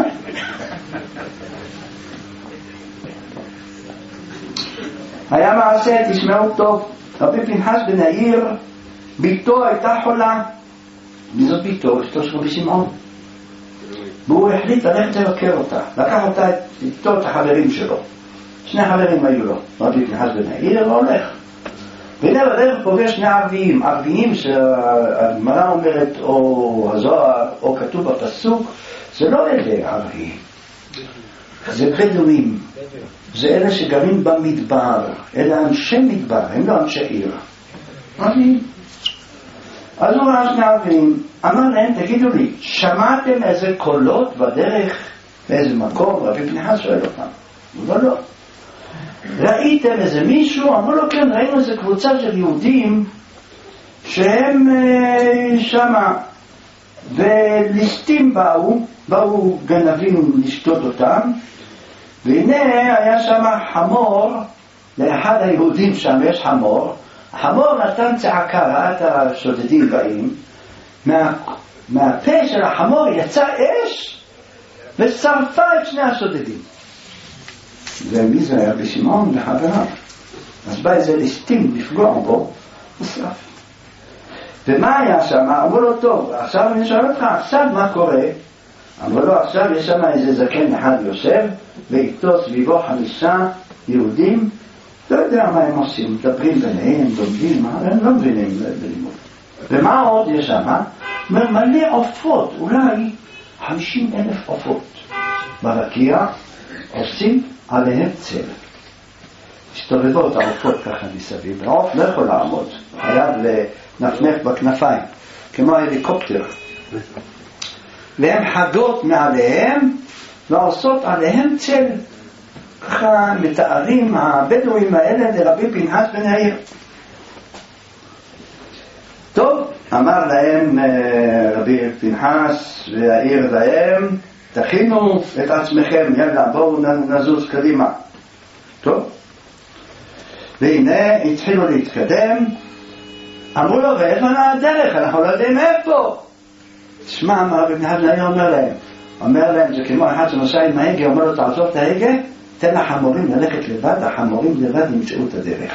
היה מעשה, תשמעו טוב, רבי פנחס בן יאיר, ביתו הייתה חולה. מי זאת ביתו? אשתו של רבי שמעון. והוא החליט ללכת לבקר אותה, לקח אותה איתו את החברים שלו. שני חברים היו לו, רבי פנחס בן יאיר, והולך. והנה בדרך פוגש שני ערביים, ערביים שהגמרא אומרת, או הזוהר, או כתוב בפסוק, זה לא אלה ערביים, זה בדואים, זה אלה שגרים במדבר, אלה אנשי מדבר, הם לא אנשי עיר. ערביים. אז הוא ראה שני ערביים, אמר להם, תגידו לי, שמעתם איזה קולות בדרך, באיזה מקום? רבי פנחס שואל אותם. הוא לא, לא. ראיתם איזה מישהו? אמרו לו, כן, ראינו איזה קבוצה של יהודים שהם אה, שמה, וליסטים באו, באו גנבים לשתות אותם, והנה היה שמה חמור, לאחד היהודים שם יש חמור, החמור נתן צעקה, ראה את השודדים באים, מה, מהפה של החמור יצא אש ושרפה את שני השודדים. ומי זה היה? בשמעון וחבריו. אז בא איזה ליסטים לפגוע בו, ושרף. ומה היה שם? אמרו לו, טוב, עכשיו אני שואל אותך, עכשיו מה קורה? אמרו לו, עכשיו יש שם איזה זקן אחד יושב, ואיתו סביבו חמישה יהודים, לא יודע מה הם עושים, מדברים ביניהם, לומדים, הם לא מבינים בלימוד. ומה עוד יש שם? מלא עופות, אולי חמישים אלף עופות. ברקיע עושים עליהם צל. הסתובבו את העופות ככה מסביב. העוף לא יכול לעמוד, חייב לנפנף בכנפיים, כמו הליקופטר. והם חדות מעליהם ועושות עליהם צל. ככה מתארים הבדואים האלה לרבי פנחס בן יאיר. טוב, אמר להם רבי פנחס ויאיר להם, תכינו את עצמכם, יאללה בואו נזוז קדימה. טוב, והנה התחילו להתקדם. אמרו לו, ואיפה הדרך? אנחנו לא יודעים איפה. תשמע, אמר רבי פנחס בן יאיר אומר להם, אומר להם, זה כמו אחד שנוסע עם ההגה, אומר לו, תעזוב את ההגה, תן לחמורים ללכת לבד, החמורים לבד ימצאו את הדרך.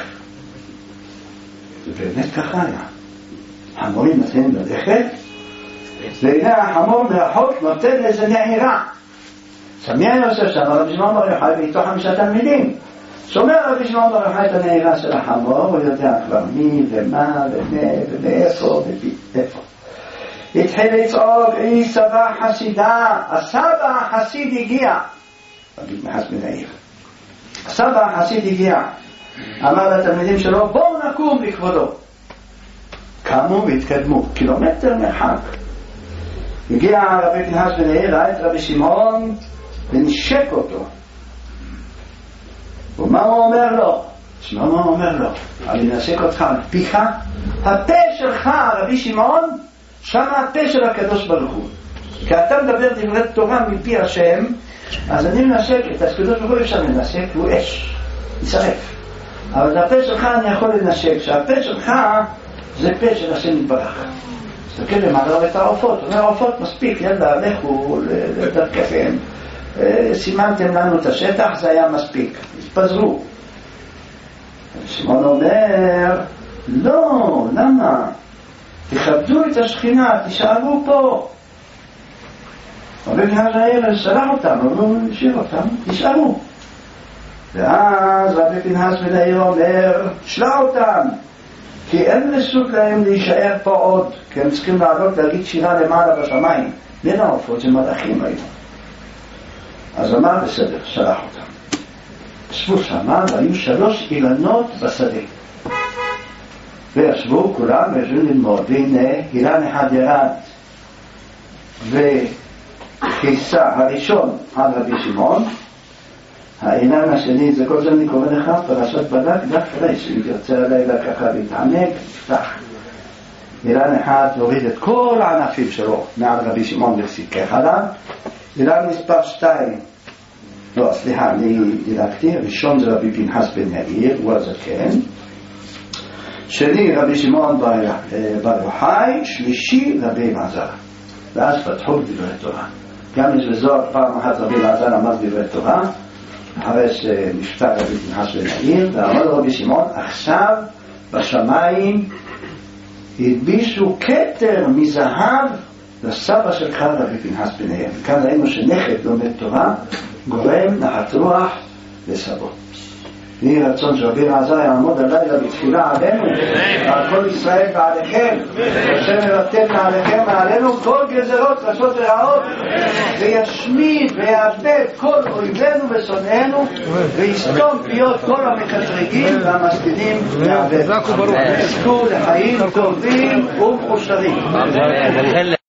ובאמת ככה היה. חמורים נתנים ללכת, והנה החמור מרחוק נותן לאיזה נעירה. שמי אני עושה שם? רבי שמעון בר יוחאי ואיתו חמישה תלמידים. שומר רבי שמעון בר יוחאי את הנהירה של החמור, הוא יודע כבר מי ומה ומה ומאיפה ואיפה. התחיל לצעוק, אי סבא חסידה, הסבא החסיד הגיע. רבי מחס בן העיר. הסבא החסיד הגיע. אמר לתלמידים שלו, בואו נקום לכבודו. קמו והתקדמו, קילומטר מרחק. הגיע רבי פנחס בן העיר, ראה את רבי שמעון ונשק אותו. ומה הוא אומר לו? תשמע מה הוא אומר לו, אני נשק אותך על פיך, הפה שלך רבי שמעון, שם הפה של הקדוש ברוך הוא. כי אתה מדבר דברי תורה מפי השם, אז אני מנשק את הקדוש ברוך הוא, אפשר לנשק, הוא אש, ישרף. אבל את הפה שלך אני יכול לנשק, שהפה שלך זה פה של השם יתברך. תסתכל למעלה את העופות, אומר העופות מספיק, יאללה, לכו לדרככם, סימנתם לנו את השטח, זה היה מספיק, התפזרו. שמעון אומר, לא, למה? תכבדו את השכינה, תישארו פה. רבי פנחס בן העיר שלח אותם, לא נשאיר אותם, תישארו. ואז רבי פנחס בן העיר אומר, שלח אותם, כי אין לסות להם להישאר פה עוד, כי הם צריכים לעלות להגיד שירה למעלה בשמיים. בין העופות זה מלאכים היום. אז אמר בסדר, שלח אותם. ישבו שמה והיו שלוש אילנות בשדה. וישבו כולם וישבו ללמוד, והנה אילן אחד ירד וכיסה הראשון על רבי שמעון, האילן השני, זה כל זה אני קורא לך פרשת בלק דף רש, אם תרצה הלילה ככה להתעמק, תפתח. אילן אחד הוריד את כל הענפים שלו מעל רבי שמעון וסיכך עליו. אילן מספר שתיים, לא סליחה, אני דילגתי, ראשון זה רבי פנחס בן העיר, הוא הזקן. שני רבי שמעון בר יוחאי, שלישי רבי אלעזר. ואז פתחו דברי תורה. גם יש בזוהר פעם אחת רבי אלעזר אמר דברי תורה, אחרי שנפטר רבי פנחס בן העיר, ואמר רבי שמעון, עכשיו בשמיים הדבישו כתר מזהב לסבא שלך רבי פנחס בן העיר. וכאן ראינו שנכד לומד תורה גורם נחת רוח לסבו. יהי רצון שרבי אלעזר יעמוד הלילה בתפילה עלינו, על כל ישראל ועליכם, השם יבטל מעליכם מעלינו כל גזרות קשות ורעות, וישמיד ויאבד כל אויבינו ושונאינו, ויסתום פיות כל המקטרגים והמספידים מעבד. יזכו לחיים טובים ומאושרים.